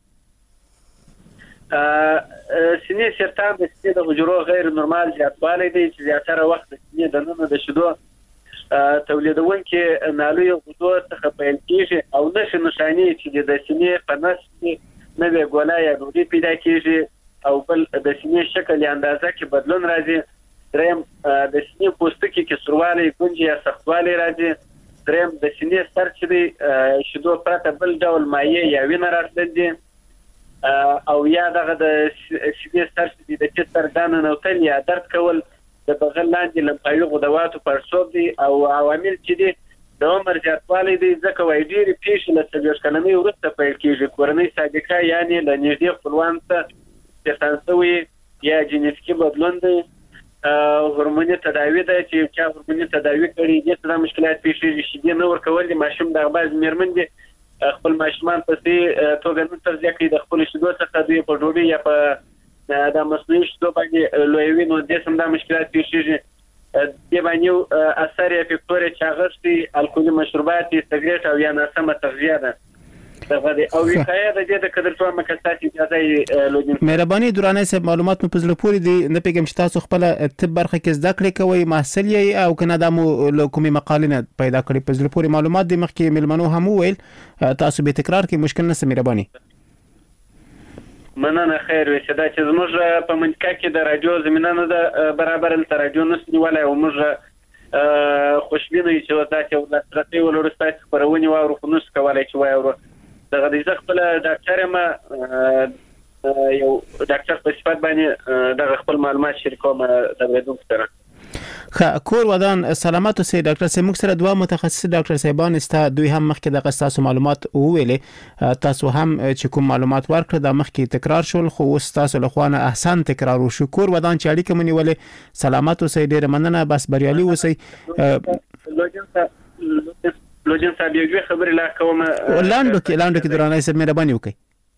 سینې سرطان د سینې د حجرو غیر نورمال زیاتوالی دی چې زیاتره وخت د سینې د ننه د شیدو تولیدونکي نالیو غدو څخه پیل کېږي او نښانې چې د سینې په نس کې نوې ګوله یا ډوډۍ پیدا کېږي او بل د سینې شکل یا اندازه کې بدلون راځي. دریم د سینې پوستکي کې سوروالی ګونجې یا سختوالی راځي. دریم د سینې سر چې دی شیدو پرته بل ډول مایع یا وینه راتلل دي او یا دغه د سینې سر چې د چت سرطان نوتل یا درد کول د بغل لاندې لمفاوي غدواتو پړسوب دي او عوامل چې دي د عمر زیاتوالی دی ځکه وایي ډېرې پیښې له 40 کلنۍ وروسته پیل کېږي. کورنۍ سابقه یعنې له نږدې خپلوانو ته سرطان شوی یا جینیټیکي بدلون دی. هورموني تداوی ده چې چا هورموني تداوی کړي دي څه مشکلات پیښیږي شیدې نه ورکول دي ماشوم د بعض میرمن دي خپل ماشومان په دې توګه نه ترځي کوي د خپل شیدو څخه دوی په ډوډۍ یا په د مصنوعي شیدو باندې لویوي نو د سم د مشکلات پیښیږي. د باندې اثر یې فکتوري چاغښتي الکولي مشروبات سګریټ او یا ناسمه تغذیه ده او وقایه د دې د قدر څو مکسات اجازه لودین. مهرباني درانه صاحب معلومات مو په زړه پورې دي نه پیګم چې تاسو خپل طب برخه کې زده کړې کوي محصل یې او کنه د مو کومي مقالې پیدا کړې په زړه پورې معلومات د مخکې ملمنو هم ویل تاسو به تکرار کې مشکل نه مهرباني. مننه خیر وسه دا چې زموږ په منطقه کې د رادیو زمينه نه ده برابر تر رادیو نسنی ولا او موږ خوشبینه چې وتا چې ولسترتي ولورستای خبرونه واورو خو نس کولای چې واورو دغه د خپل ډاکټر ما یو ډاکټر په صفات باندې دغه خپل معلومات شریکوم د ودون سره. کور ودان سلامت اوسئ ډاکټر صاحب. موږ سره دوه متخصص ډاکټر صاحبان استا دوی هم مخکې د قصاص معلومات وویلې تاسو هم چې کوم معلومات ورکړه د مخکې تکرار شول خو اوس تاسو له خوانه احسان تکرار وشو. کور ودان چې اړیکه مونږ ولې سلامت اوسئ ډیر مننه بس بریالي اوسئ. لوجن صاحب یو خبر لا کوم لاندو کې درانه صاحب مهرباني وکړئ.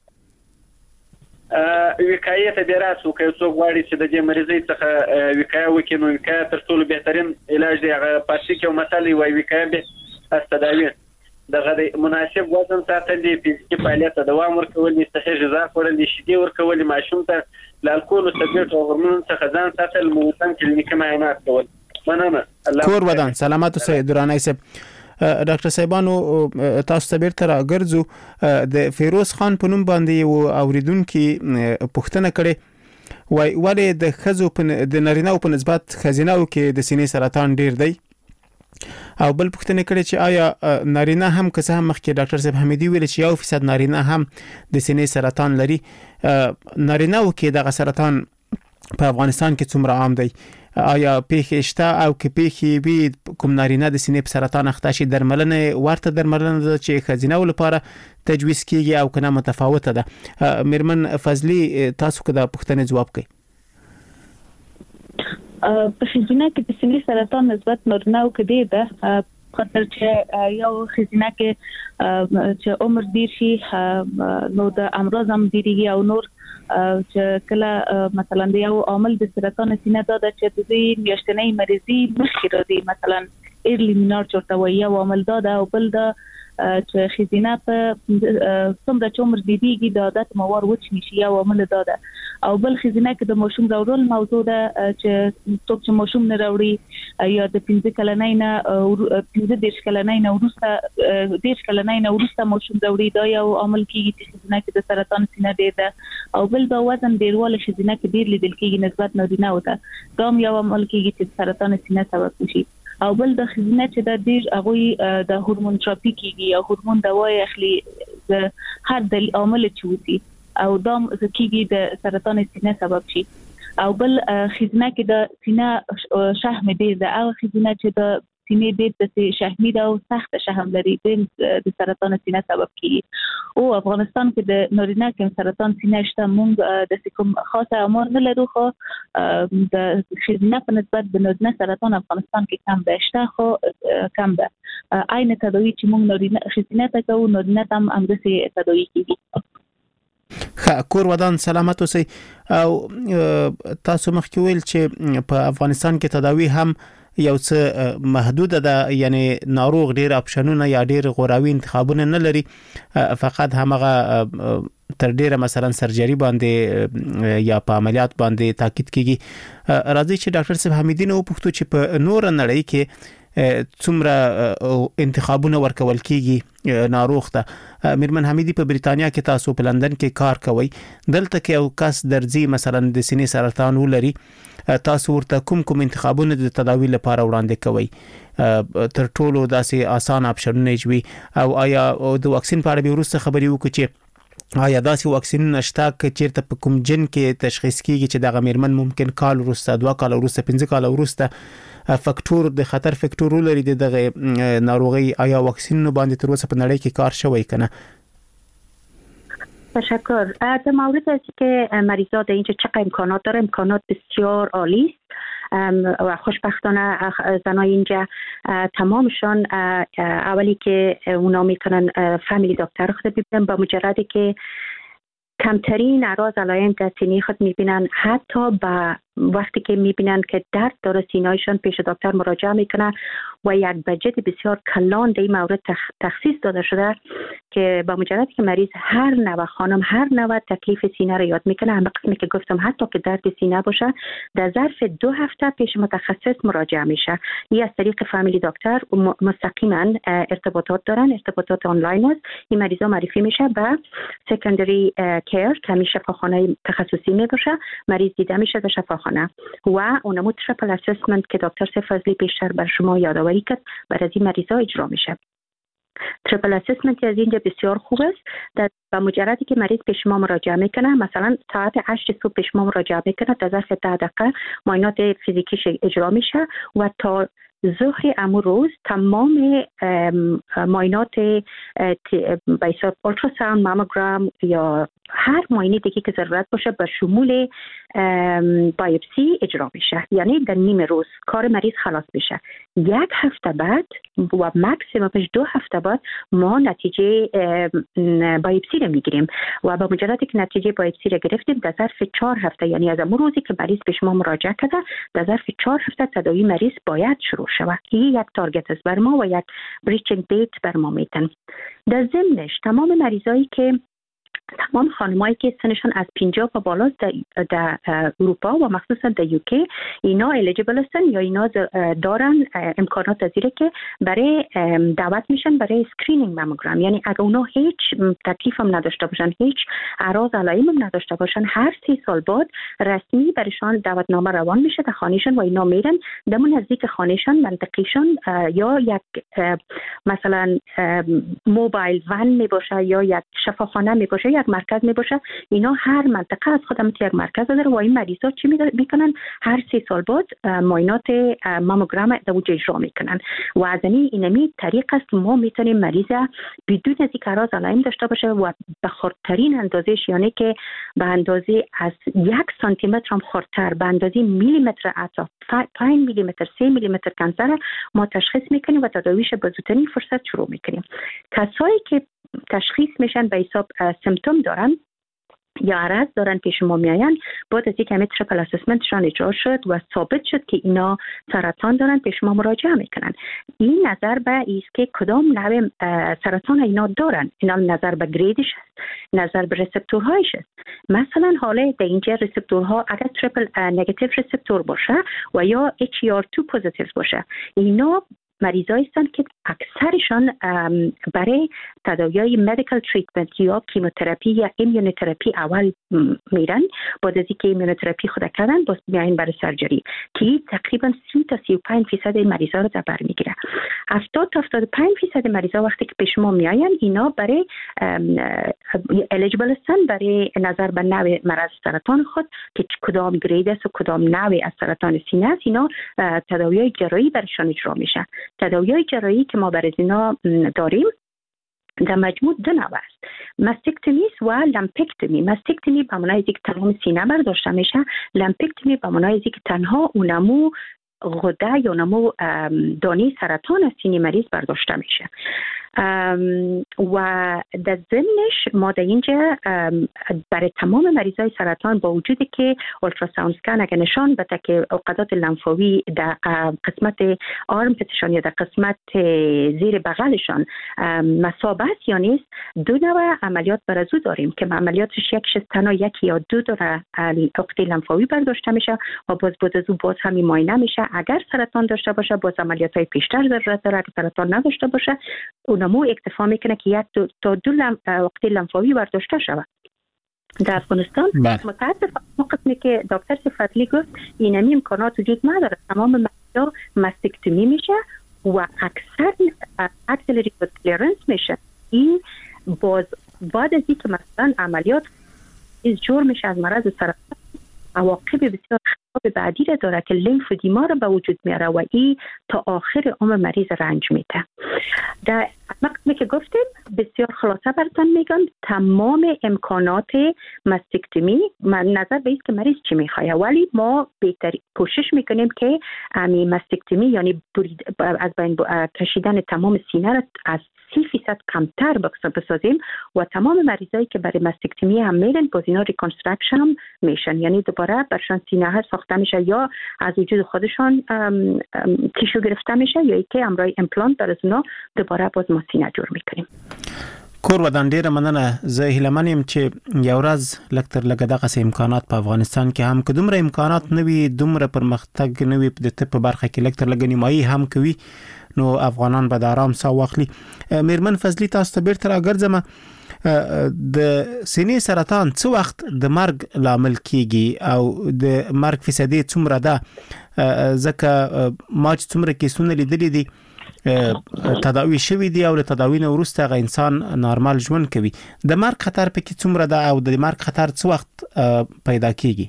وقایه ته دراسو کوي څو غواړي چې د دې مریضۍ څخه وقایه وکړي نو وقایه تر ټولو بهترین علاج دی. هغه پاتې کې مثالي وای وقایه به استداوی دغه مناسب وزن ساتل دي فزیکي فعالیت دوام ورکول دي صحي غذا خورل دي شیدې ورکول ماشوم ته ل الکول او سګریټ او هورمون څخه ځان ساتل موثق کلینیکي معاینات کول. مننه. کور ودان سلامت اوسئ درانه صاحب. ډاکټر صاحبانو تاسو ته بیرته راګرځو د فیروز خان په نوم باندې یو اوریدونکو پوښتنه کړې وای ولې د خزو د نارینه په نسبت خزینه‌و کې د سینې سرطان ډیر دی او بل پوښتنه کړې چې آیا نارینه هم که څه هم مخکې ډاکټر صاحب حمیدي ویل چې 1% نارینه هم د سینې سرطان لري نارینه کې د سرطان په افغانستان کې څومره عام دی آیا پیښې شته او کې پیښې وي کوم نارینه د سینې په سرطان اخته شي درملنه ورته درملنه چې خزینه لپاره تجویز کیږي او کنه متفاوته ده. میرمن فضلی تاسو کدا پوښتنه جواب کړئ. په خزینه کې د سینې سرطان نسبت نارینه او کې ده خاطر چې یو خزینه کې چې عمر ډیر شي نو د امراض هم ډیریږي او نور چې کله مثلا د یو عامل د سرطان سینې دا چې د میاشتنۍ مریضي مخکې راځي مثلا ایرلی مینارچ ورته وایي او عمل دا او بل دا چې خزینه په څومره چې عمر دیږي د عادت موار وچ نشي او عمل دا ده او بل خزینه کې د ماشوم راوړل موضوع ده چې څوک چې ماشوم نه راوړي یا د 15 کلنۍ نه 15 کلنۍ نه ورسته 10 کلنۍ نه ورسته ماشوم راوړي دا یو عمل کېږي چې خزینه کې د سرطان سینه ډیر ده او بل دا وزن ډیرواله خزینه کې ډیر لیدل کېږي نسبت نارینه وته دا یو عمل کېږي چې سرطان سینه سبب شي او بل د خزینه چې د ډیر هغه د هورمون تراپی کېږي او هورمون دوايي اخلي د هر د عامل چوتي او دا کېږي د سرطان سینه سبب شي او بل خزینه کې د سینه شحم ډیر د او خزینه چې د سینې د شحمی او سخت شحم لري د سرطان سینه سبب کیږي او افغانستان کې د نارینه کې سرطان سینه شته مونږ د کوم خاصه امر نه لرو خو د خزینه په نسبت د نارینه سرطان افغانستان کې کم ده شته خو کم ده عین تداوی چې مونږ نارینه خزینه ته کوو نارینه هم همداسې تداوی کیږي کور ودان سلامت اوسئ او تاسو مخکې ویل چې په افغانستان کې تداوی هم یو څه محدود ده یعنی ناروغ ډیر اپشنونه یا ډیر غوراوي انتخابونه نه لري فقط همغه تر ډیره مثلا سرجری باندې یا په عملیات باندې تاکید کیږي راځي چې ډاکټر صاحب حمیدین او پښتو چې په نور نړۍ کې څومره انتخابونه ورکول کیږي ناروغ ته میرمن حمیدی په بریتانیا کې تاسو په لندن کې کار کوئ دلته کې یو کس درځي مثلا د سینې سرطان ولري تاسو ورته کوم انتخابونه د تداوی لپاره وړاندې کوي تر ټولو داسې آسان اپشنونه وي او آیا د واکسین په اړه به وروسته خبرې وکړو چې آیا داسې واکسین نشته چې چیرته په کوم جن کې تشخیص کیږي چې د میرمن ممکن کال وروسته 2 کال وروسته 15 کال وروسته فاکتور د خطر فاکتور لري د ناروغي آیا واکسین باندې تر اوسه په نړۍ کې کار شوی کنه تشکر. در مورد از که مریضا در اینجا چقدر امکانات داره امکانات بسیار عالی و خوشبختانه زنای اینجا تمامشان اولی که اونا میتونن فامیلی دکتر خود ببینن با مجردی که کمترین اعراض علائم در سینه خود میبینن حتی با وقتی که میبینن که درد داره سینه‌شان پیش دکتر مراجعه میکنه و یک بجت بسیار کلان در این مورد تخصیص داده شده که با مجردی که مریض هر نوع خانم هر نوع تکلیف سینه را یاد میکنه همه قسمی که گفتم حتی که درد سینه باشه در ظرف 2 هفته پیش متخصص مراجعه میشه این از طریق فامیلی دکتر مستقیما ارتباطات دارن ارتباطات آنلاین است این مریضا معرفی میشه به سکندری کیر که همیشه شفاخانه تخصصی میباشه مریض دیده میشه در شفاخانه و اونمو تریپل اسسمنت که دکتر فضلی بیشتر بر شما یادآوری کرد برای این مریضا اجرا میشه. تریپل اسسمنت از اینجا بسیار خوب است. با مجردی که مریض پیش ما مراجعه میکنه مثلا ساعت 8 صبح پیش ما مراجعه میکنه در ظرف 10 دقیقه معاینات فیزیکیش اجرا میشه و تا ظهر امروز روز تمام معاینات به حساب اولتراساوند ماموگرام یا هر معاینه دیگه که ضرورت باشه به شمول بایوپسی اجرا میشه یعنی در نیم روز کار مریض خلاص میشه 1 هفته بعد و ماکسیممش 2 هفته بعد ما نتیجه بایوپسی رو میگیریم و با مجردی که نتیجه بایوپسی رو گرفتیم در ظرف 4 هفته یعنی از امروز روزی که مریض پیش ما مراجعه کرده در ظرف 4 هفته تداوی مریض باید شروع شود این یک تارگت است بر ما و یک بریچینگ دیت بر ما میتن. در ضمنش تمام مریضایی که تمام خانمایی که سنشان از 50 و بالاست در اروپا و مخصوصا در یوکی اینا الیجیبل هستن یا اینا دارن امکانات زیره که برای دعوت میشن برای اسکرینینگ ماموگرام یعنی اگه اونا هیچ تکلیف هم نداشته باشن هیچ اعراض علائم هم نداشته باشن هر 3 سال بعد رسمی برایشان دعوتنامه روان میشه در خانهشان و اینا میرن دمون نزدیک خانهشان منطقیشان یا یک مثلا موبایل ون میباشه یا یک شفاخانه میباشه یک مرکز میباشه اینا هر منطقه از خودم یک مرکز داره و این مریضا چی میکنن هر 3 سال بعد معاینات ماموگرام در اونجا اجرا میکنن و از اینمی طریق است ما میتونیم مریض بدون از اینکه اعراض علائم داشته باشه و به خردترین اندازهش یعنی که به اندازه از 1 سانتی متر هم خردتر به اندازه میلیمتر اطراف 5 میلیمتر 3 میلیمتر کنسر ما تشخیص میکنیم و تداویش به زودترین فرصت شروع میکنیم. کسایی که تشخیص میشن به حساب سیمتوم دارن یا عرض دارن پیش ما میاین، بعد از اینکه همه تریپل اسسمنتشان اجرا شد و ثابت شد که اینا سرطان دارن پیش ما مراجعه میکنن. این نظر به است که کدام نوع سرطان اینا دارن، اینا نظر به گریدش است، نظر به رسپتورهایش است. مثلا حالا در اینجا رسپتورها اگر تریپل نگاتیو رسپتور باشه و یا HER2 پوزیتیو باشه، اینا مریضایی هستند که اکثرشان برای تداوی مدیکال تریتمنت یا کیموتراپی یا ایمیونوتراپی اول میرن، بعد از اینکه ایمیونوتراپی خود کردن باز میاین برای سرجری که تقریبا 30 تا 35% مریضا رو در بر میگیره. 70 تا 75% مریضا وقتی که پیش ما میاین اینا برای الیجیبل هستن برای نظر به نوع مرض سرطان خود که کدام گرید است و کدام نوع از سرطان سینه است، اینا تداوی جراحی برشان اجرا میشه. تداوی جراحی که ما برای اینا داریم در مجموع دو نوع است، ماستکتومی و لمپکتومی. ماستکتومی به معنای اینکه تمام سینه برداشته میشه، لمپکتومی به معنای اینکه تنها اونمو غده یا نمو دانه سرطان از سینه مریض برداشته میشه. و در ضمنش ما در اینجا برای تمام مریضای سرطان با وجودی که اولتراساوند اسکن اگر نشان بده که عقدات لنفاوی در قسمت آرمپتشان یا در قسمت زیر بغلشان مصاب است یا نیست، دو نوع عملیات برازو داریم که عملیاتش یکش تنها یکی یا دو داره عقده لنفاوی برداشته میشه و باز همین معاینه میشه. اگر سرطان داشته باشه باز عملیات‌های پیشتر ضرورت داره، اگر سرطان نداشته باشه اونمو اکتفا میکنه که یک تا دو عقده لنفاوی برداشته شود. در افغانستان متاسفانه قسمی که دکتر صفدلی گفت اینمی امکانات وجود نداره. تمام مریضا ماستکتومی میشه و اکثر اکسلری کلیرنس میشه. این باز بعد از اینکه مثلا عملیات جور میشه از مرض سرطان، عواقب بسیار خراب بعدی را داره که لیمفودیما را به وجود میاره و این تا آخر عمر مریض رنج میده. در وقتی که گفتیم بسیار خلاصه براتون میگم تمام امکانات ماستکتومی نظر به است که مریض چی میخواه، ولی ما بهتر کوشش میکنیم که ماستکتومی یعنی از بین کشیدن تمام سینه را از 30% کمتر بسازیم و تمام مریضایی که برای ماستکتومی هم میرن باز اینا ریکانستراکشن هم میشن، یعنی دوباره برشان سینه ها ساخته میشه یا از وجود خودشان تیشو گرفته میشه یا اینکه امرای امپلانت در اونا دوباره باز ما سینه جوړ میکنیم. کور ودان ډیره مننه. زه هیله منم چې یو ورځ لکتر لګه دغه امکانات په افغانستان کې هم که دومره امکانات نه وي، دومره پرمختګ نه وي د طب په برخه کې لکتر لګه نیمایي هم کوي، نو افغانان به د آرام ساه واخلي. میرمن فضلی تاسو ته بیرته راګرځم. د سینې سرطان څه وخت د مرګ لامل کیږي او د مرګ فیصدي څومره ده؟ ځکه ما چې څومره کیسونه لیدلي دي تداوی شوی دی او له تداوی نه وروسته غ انسان نارمال ژوند کوي. د مرګ خطر پکې څومره ده او د مرګ خطر څه وخت پیدا کیږي؟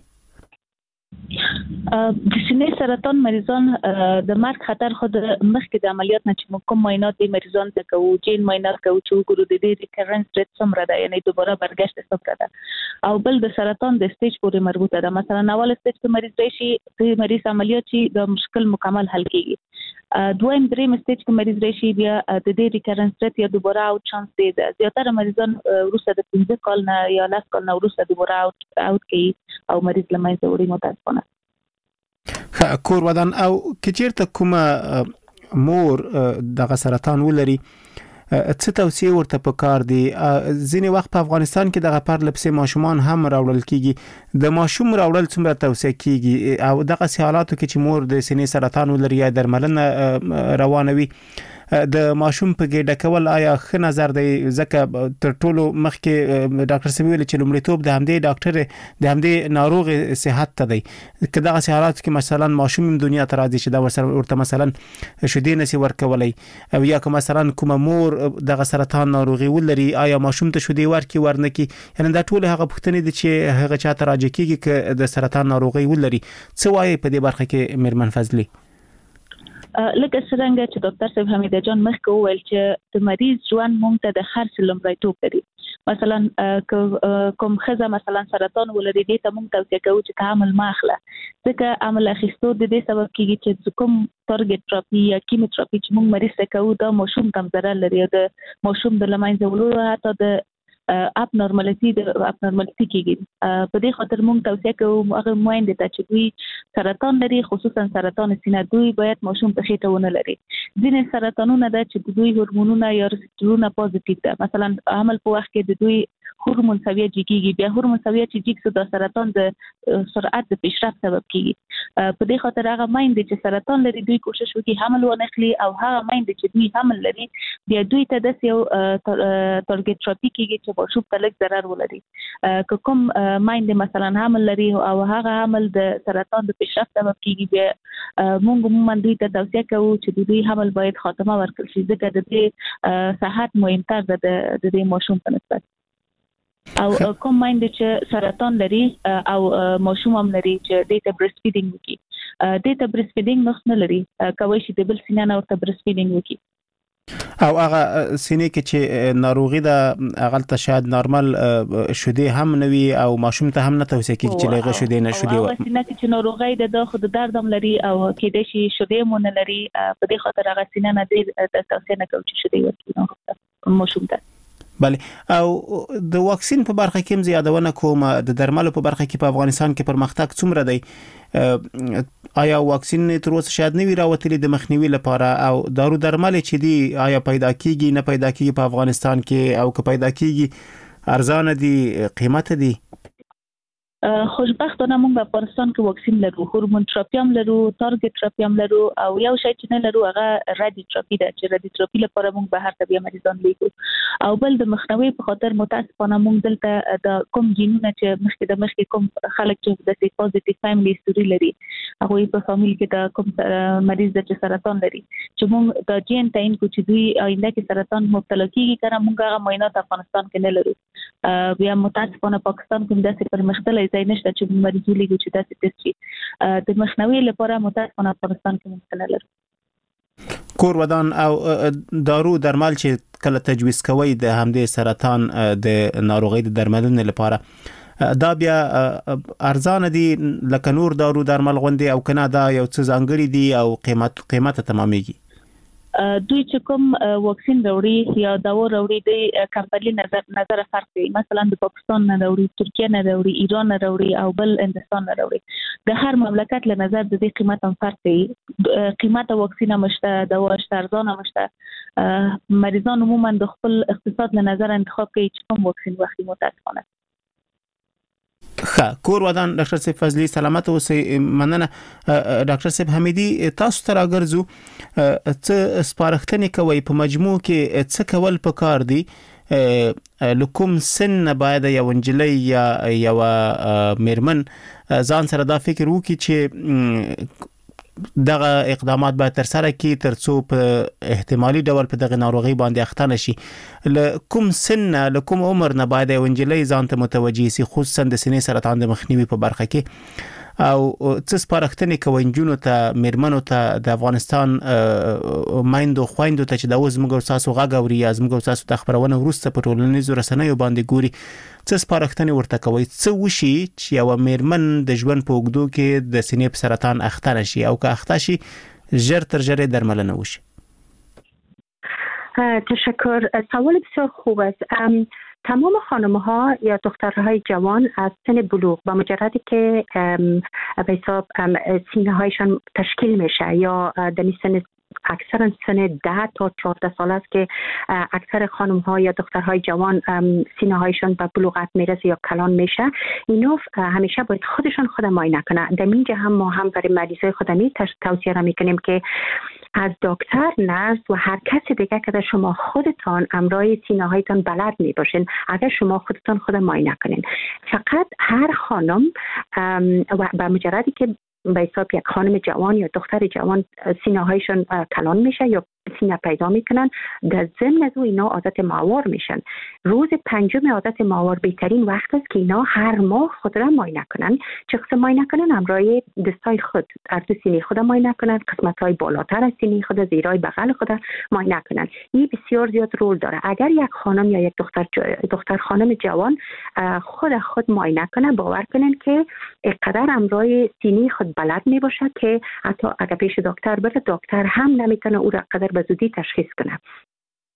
د سینې سرطان مریضان د مرګ خطر خود مخکې د عملیات نه چې کوم معاینات د مریضان ته کوو، جین معاینات کوو چې وګورو د دې ریکرنس ریټ څومره ده، یعنی دوباره برګشت څومره ده، او بل د سرطان د سټیج پورې مربوطه ده. مثلا اول سټیج کې مریض راشي چې مریض عملیات شي د مشکل مکمل حل کیږي، دویم دریم سټیج کې مریض راشي بیا د دې ریکرنس ریټ یا دوباره اوټ چانس دی. زیاتره مریضان وروسته د 15 کال نه یا 10 کال نه وروسته دوباره اوټ کوي او مریض له منځه وړي متاسفانه. کور ودان او کچیرته کومه مور دغه سرطان ولري څه توصیه ورته پکار دي؟ ځینې وخت په افغانستان کې دغه پرلپسې ماشومان هم راوړل کیږي، د ماشوم راوړل څومره توصیه کیږي او دغه حالاتو کې چې مور د سینې سرطان ولري یا درملنه روانوي د ماشوم په ګډه کول آیا ښه نظر دی؟ ځکه تر ټولو مخکې ډاکټر سمي ویل چې لومړیتوب د همدې ډاکټر د همدې ناروغ صحت ته دی. که دغه حالات کې مثلا ماشوم دنیا ته راځي چې دا ورته مثلا شیدې نسی ورکولای او یا که مثلا کومه مور دغه سرطان ناروغي ولري آیا ماشوم ته شیدې ورکي ورنکي؟ یعنی دا ټول هغه پوښتنې دي چې هغه چاته راځي کیږي که د سرطان ناروغي ولري. څه وایي په دې برخه کې میرمن فضلی؟ لکه څنګه چې ډاکټر صاحب حمیده جان مخکې وویل چې د مریض ژوند مونږ ته د خرڅ لومړیتوب لري. مثلا کوم ښځه مثلا سرطان ولري دې ته مونږ توصیه کوو چې عمل ما اخله، ځکه عمل اخیستو د دې سبب کیږي چې کوم ټارګټ تراپي یا کیموتراپي چې مونږ مریض ته کوو دا ماشوم ته ضرر لري، د ماشوم د لمنځه وړلو حتی د اپ نورمالټي کېږي. په دې خاطر موږ توصیه کوو هغه میندې ته چې دوی سرطان لري، خصوصا سرطان سینه، دوی باید ماشوم په خېټه ونه لري. ځینې سرطانونه ده چې دوی هورمونونه یا ریسپټورونه پوزټیو ده، مثلا حمل په وخت کې د دوی هورمون سویه جګیږي، بیا هورمون سویه چې جګ سو د سرطان د سرعت د پیشرفت سبب کیږي. په دې خاطر هغه میندې چې سرطان لري دوی کوشش وکړي حمل ونخلي، او هغه میندې چې دوی حمل لري بیا دوی ته د یو ټارګټ تراپي کیږي چې ماشوم ته لږ ضرر ولري. که کوم میندې مثلا حمل لري او هغه حمل د سرطان د پیشرفت سبب کیږي، بیا موږ عموما دوی ته توصیه کوو چې دوی حمل باید خاتمه ورکړي شي، ځکه د دې صحت مهمتر ده د دې ماشوم په نسبت. او کوم میندې چې سرطان لري او ماشوم هم لري چې دیتا بریسټ فیډینګ وکړي، دیتا بریسټ فیډینګ نقص نه لري، کوي چې د بل سینه نه ورته بریسټ فیډینګ وکړي. او هغه سینې کې چې ناروغي ده هغه ته شاید نارمل شوده هم نوي او ماشوم ته هم نه توصیه کیږي چې لږه شوده نه شوده. او سینه چې ناروغي ده خو د درد هم لري او کېدای شي شوده مون لري، په دې خاطر هغه سینه نه د توصیه نه کوي چې شوده ورکړي ماشوم ته. بله، او د واکسین په برخه کې هم زیادونه کوم، د درملو په برخه کې په افغانستان کې پرمختګ څومره دی؟ آیا واکسین تر اوسه شاید نه وی راوتلی د مخنیوي لپاره، او دارو درمل چې دی آیا پیدا کیږي نه پیدا کیږي په افغانستان کې، او که پیدا کیږي ارزانه دي، قیمت دي؟ خوشبختانه موږ په افغانستان کې واکسین لرو، هورمون تراپي هم لرو، ټارګټ تراپي هم لرو، او یو شی چې نه لرو هغه رادیو تراپي ده چې رادیو تراپي لپاره موږ بهر ته بیا مریضان لیږو. او بل د مخنیوي په خاطر متاسفانه موږ دلته د کوم جینونه چې مخکې کوم خلک چې د پوزټیو فیملی هیستوري لري هغه په فامیل کې د کوم مریض چې سرطان لري چې موږ د جین تعین کو چې دوی آینده کې سرطان مبتلا کیږي کنه، موږ هغه معاینات افغانستان کې نه لرو. بیا متاسفانه پاکستان کې داسې پرمختللی ځای نشته چې مریض ولګي چې داسې ټیسټ شي. د مخنیوي لپاره متاسفانه افغانستان کې ممکن نه لرو. کور ودان او دارو درمل چې کله تجویز کوي د همدې سرطان د ناروغي د درملنې لپاره، دا بیا ارزانه دي لکه نور دارو درمل غوندي، او کنه دا یو څه ځانګړي دي او قیمت تمامېږي؟ دوی چې کوم واکسین راوړي یا دوا راوړي د کمپنی نظر فرق دی، مثلا د پاکستان نه راوړي، ترکیه نه راوړي، ایران نه راوړي او بل هندستان نه راوړي. د هر مملکت له نظر د دې قیمت هم فرق دی. قیمت واکسین مشته، دوا شته، ارزانه مشته. مریضان عموما د خپل اقتصاد له نظر انتخاب کوي چې کوم واکسین واخلي. متاسفانه کور ودان ډاکټر صاحب فضلی سلامت اوسئ. مننه ډاکټر صاحب حمیدي، تاسو ته راګرځو څه سپارښتنې کوي په مجموع کې څه کول پکار دي؟ لکم سن باید یو انجلی یا یو میرمن ځان سره دا فکر وکړي چې دغه اقدامات باید تر سره کی ترڅو په احتمالي ډول په دغه ناروغي باندې اخته نشي. لکم سن لکم عمر نه باید یو انجلی ځان ته متوجي سي، خصوصا د سینې سرطان د مخنیوي په برخه کې. او څه سپارښتنې کوي نجونو ته، میرمنو ته، د افغانستان مایندو خويندو ته چې د اوس موږ تاسو غږ اوري یا موږ تاسو د خبرونه ورسته په ټولنیزو رسنیو باندې ګوري، څه سپارښتنې ورته کوي څه وشي چې یو میرمن د ژوند په اوږدو کې د سینې په سرطان اخته نشي، او که اخته شي ژر تر ژره درملنه وشي؟ تشکر. سوال بسیار خوب است. تمام خانم‌ها یا دخترهای جوان از سن بلوغ با مجردی که به حساب سینه‌هایشان تشکیل میشه یا در سن اکثرا سن 10 تا 14 سال است که اکثر خانم‌ها یا دخترهای جوان سینه‌هایشان به بلوغت میرسه یا کلان میشه، اینا همیشه باید خودشان خود معاینه کنه. در اینجا هم ما هم برای مریضای خودمی توصیه را میکنیم که از دکتر، نرس و هر کسی دیگه که در شما خودتان امرای سینه هایتان بلد می باشین، اگر شما خودتان خود معاینه کنین. فقط هر خانم و به مجردی که به حساب یک خانم جوان یا دختر جوان سینه هایشان کلان میشه یا سینه پیدا میکنن، در ضمن از اینا عادت ماهوار میشن. روز 5 عادت ماهوار بهترین وقت است که اینا هر ماه خود را معاینه کنن. چه قسم معاینه کنن؟ همراه دستای خود از سینه خود معاینه کنن، قسمت های بالاتر از سینه خود، زیرای بغل خود معاینه کنن. این بسیار زیاد رول داره. اگر یک خانم یا یک دختر خانم جوان خود معاینه کنن، باور کنن که اینقدر همراه سینه خود بلد میباشه که حتی اگر پیش دکتر بره، دکتر هم نمیتونه او را قدر به زودی تشخیص کنه.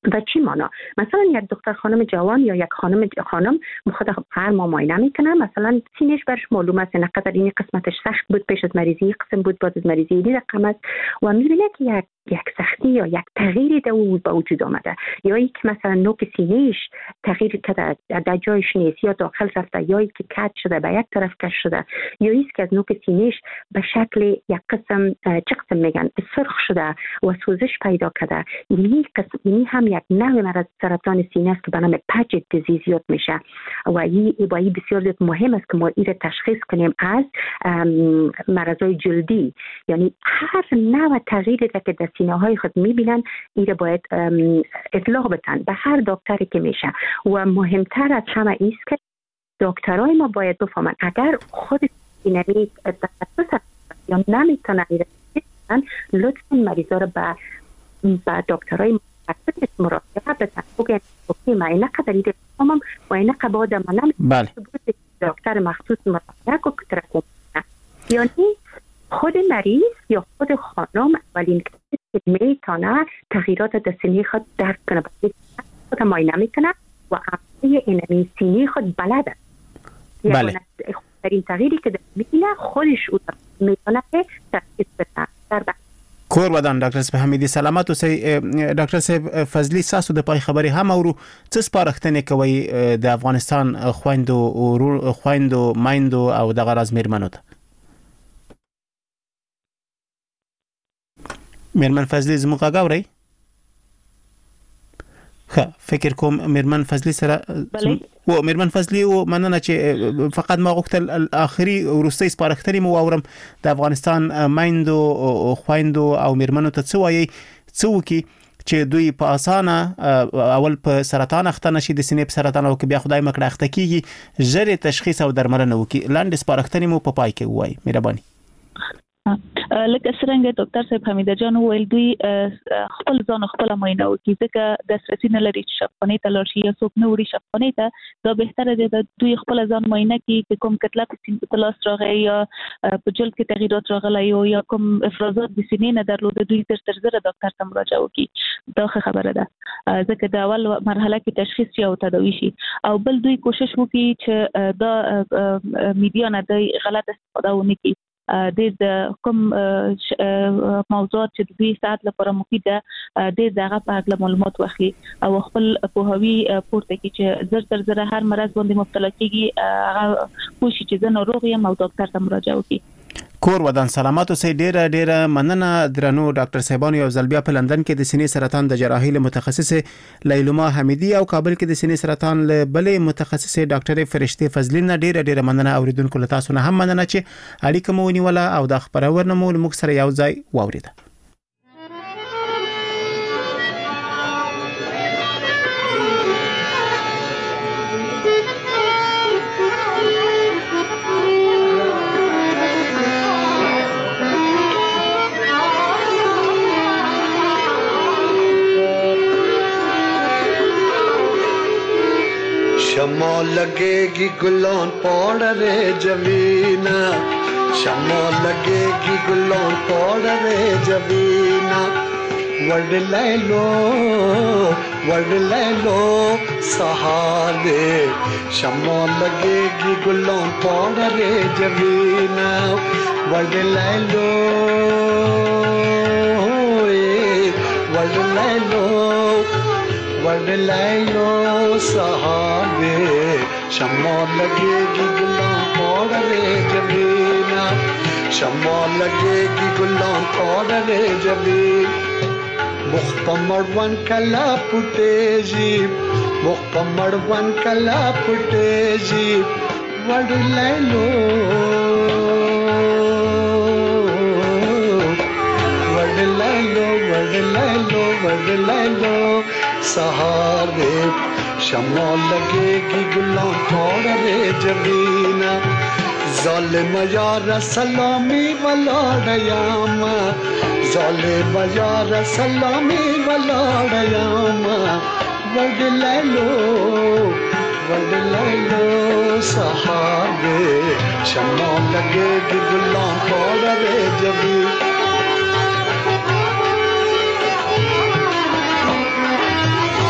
و چی معنا؟ مثلا یک دختر خانم جوان یا یک خانم خود هر ماه معاینه میکنه، مثلا سینه‌اش برش معلوم است نه قدر این قسمتش سخت بود پیش از مریضی، قسم بود بعد از مریضی، این رقم است و میبینه که یک سختی یا یک تغییری در وجود آمده، یا اینکه مثلا نوک سینه‌اش تغییر کرده در جایش نیست یا داخل رفته، یا اینکه کج شده به یک طرف کش شده، یا اینکه از نوک سینه‌اش به شکل یک قسم چه قسم میگن سرخ شده و سوزش پیدا کرده. این هم یک نوع مرض سرطان سینه است که به نام پچ دیزیز یاد میشه و این بسیار مهم است که ما این را تشخیص کنیم از مرضای جلدی. یعنی هر نوع تغییری که در سینه های خود میبینن این را باید اطلاع بدن به هر دکتری که میشه و مهمتر از همه ایست که دکترای ما باید بفهمن اگر خود سینه‌ای تخصص یا نمیتونن لطفاً مریضا رو به دکترای متخصص مراجعه بدن. بگن اوکی من اینا قدری دارم و اینا بعد من نمیتونم دکتر مخصوص مراجعه کنم. یعنی خود مریض یا خود خانم اولین کسی که میتونه تغییرات در سینه خود درک کنه، خود معاینه میکنه و عملی اینمی سینه خود بلده. بله. در این تغییری که میبینه خودش او میتونه که تشخیص بده. کور ودان ډاکټر صاحب حمیدي سلامات اوسئ. ډاکټر صاحب فضلی ساسو د پای خبري هم اورو څه سپارښتنې کوي د افغانستان خويندو مایندو او د غراز میرمنو ته؟ میرمن فضلی زموږ غاوري فکر کوم میرمن فضلی سره و میرمن فضلی و مننه چې فقط ما غوښتل اخري ورستي سپارښتنې مو اورم د افغانستان مایندو خويندو او میرمنو ته څه وایي څه وکي چې دوی په اسانه اول په سرطان اخته نشي د سینې په سرطان او کې بیا خدای مکړه اخته کیږي ژر تشخیص او درملنه وکي. لاندې سپارښتنې مو په پای کې وایي مهرباني. لکه څنګه ډاکټر صاحب حمیده جان وویل دوی خپل ځان خپل معاینه وکړي ځکه د دسترسي نه لري چې شفاخانې ته لاړ شي یا څوک نه وړي شفاخانې ته. دا بهتره دی چې دوی خپل ځان معاینه کړي چې کوم کتله په سینې په لاس راغی یا په جلد کې تغییرات راغلی یا کوم افرازات د سینې نه درلوده دوی تر زره ډاکټر ته مراجعه وکړي. دا ښه خبره ده ځکه د اول مرحله کې تشخیص شي او تداوي شي. او بل دوی کوشش وکړي چې دا میډیا نه د غلط استفاده ونه کړي. د کوم موضوعات چې دوی ساعت لپاره مفید ده د دغه په اړه معلومات واخلي او خپل پوهاوی پورته کړي چې زر زر هر مرض باندې مبتلا کیږي هغه کوشش چې زه ناروغ یم او ډاکټر ته مراجعه وکړي. کور ودان سلامات اوسئ. ډیره مننه درنو ډاکټر صاحبانو. یو ځل بیا په لندن کې د سینې سرطان د جراحي له متخصص لیلما حمیدي او کابل کې د سینې سرطان له بلې متخصص ډاکټر فرشته فضلی نه ډیره مننه. اوریدونکو له تاسو نه هم مننه چې اړیکه مو ونیوله او د خبرونه مو موږ سره یو ځای واوریده. शमा लगेगी गुलान पौड़ रे जमीना, शमा लगेगी गुलान पौड़ रे जमीना, वर्ड ले लो सहारे, शमा लगेगी गुलान पौड़ रे जमीना, वर्ड ले लो सहारे, शमा लगेगी गुलाम पौड़ रे जमीना, शमा लगेगी गुलाम पौड़ रे जमीन, मुख्तमरवन कला पुटेजी, मुख्तमरवन कला पुटेजी, वर्ड ले लो सहारे, शमा लगेगी गुलाम पौड़ रे जमीना, ज़ालिम यार सलामी वलाड़यामा, ज़ालिम यार सलामी वलाड़यामा, वर्ड ले लो सहारे, शमा लगेगी गुलाम पौड़ रे जमीना.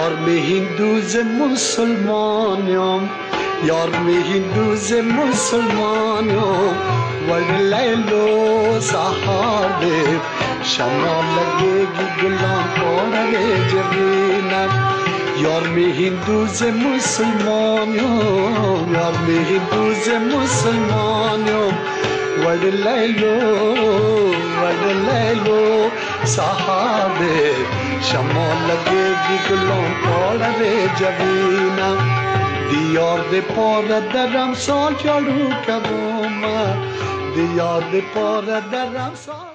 یار می هندوز مسلمانم یار می هندوز مسلمانم ورد لیلو سحاب شما لگेगी गुलाम पौड़े जबीना यार में हिंदू से मुसलमानों यार में हिंदू से मुसलमानों वड ले लो साहबे शमा लगेगी गुलाम पौड़े जबीना दियार दे पर दरम सा चढ़ू कबूमा दियार दे पर दरम सा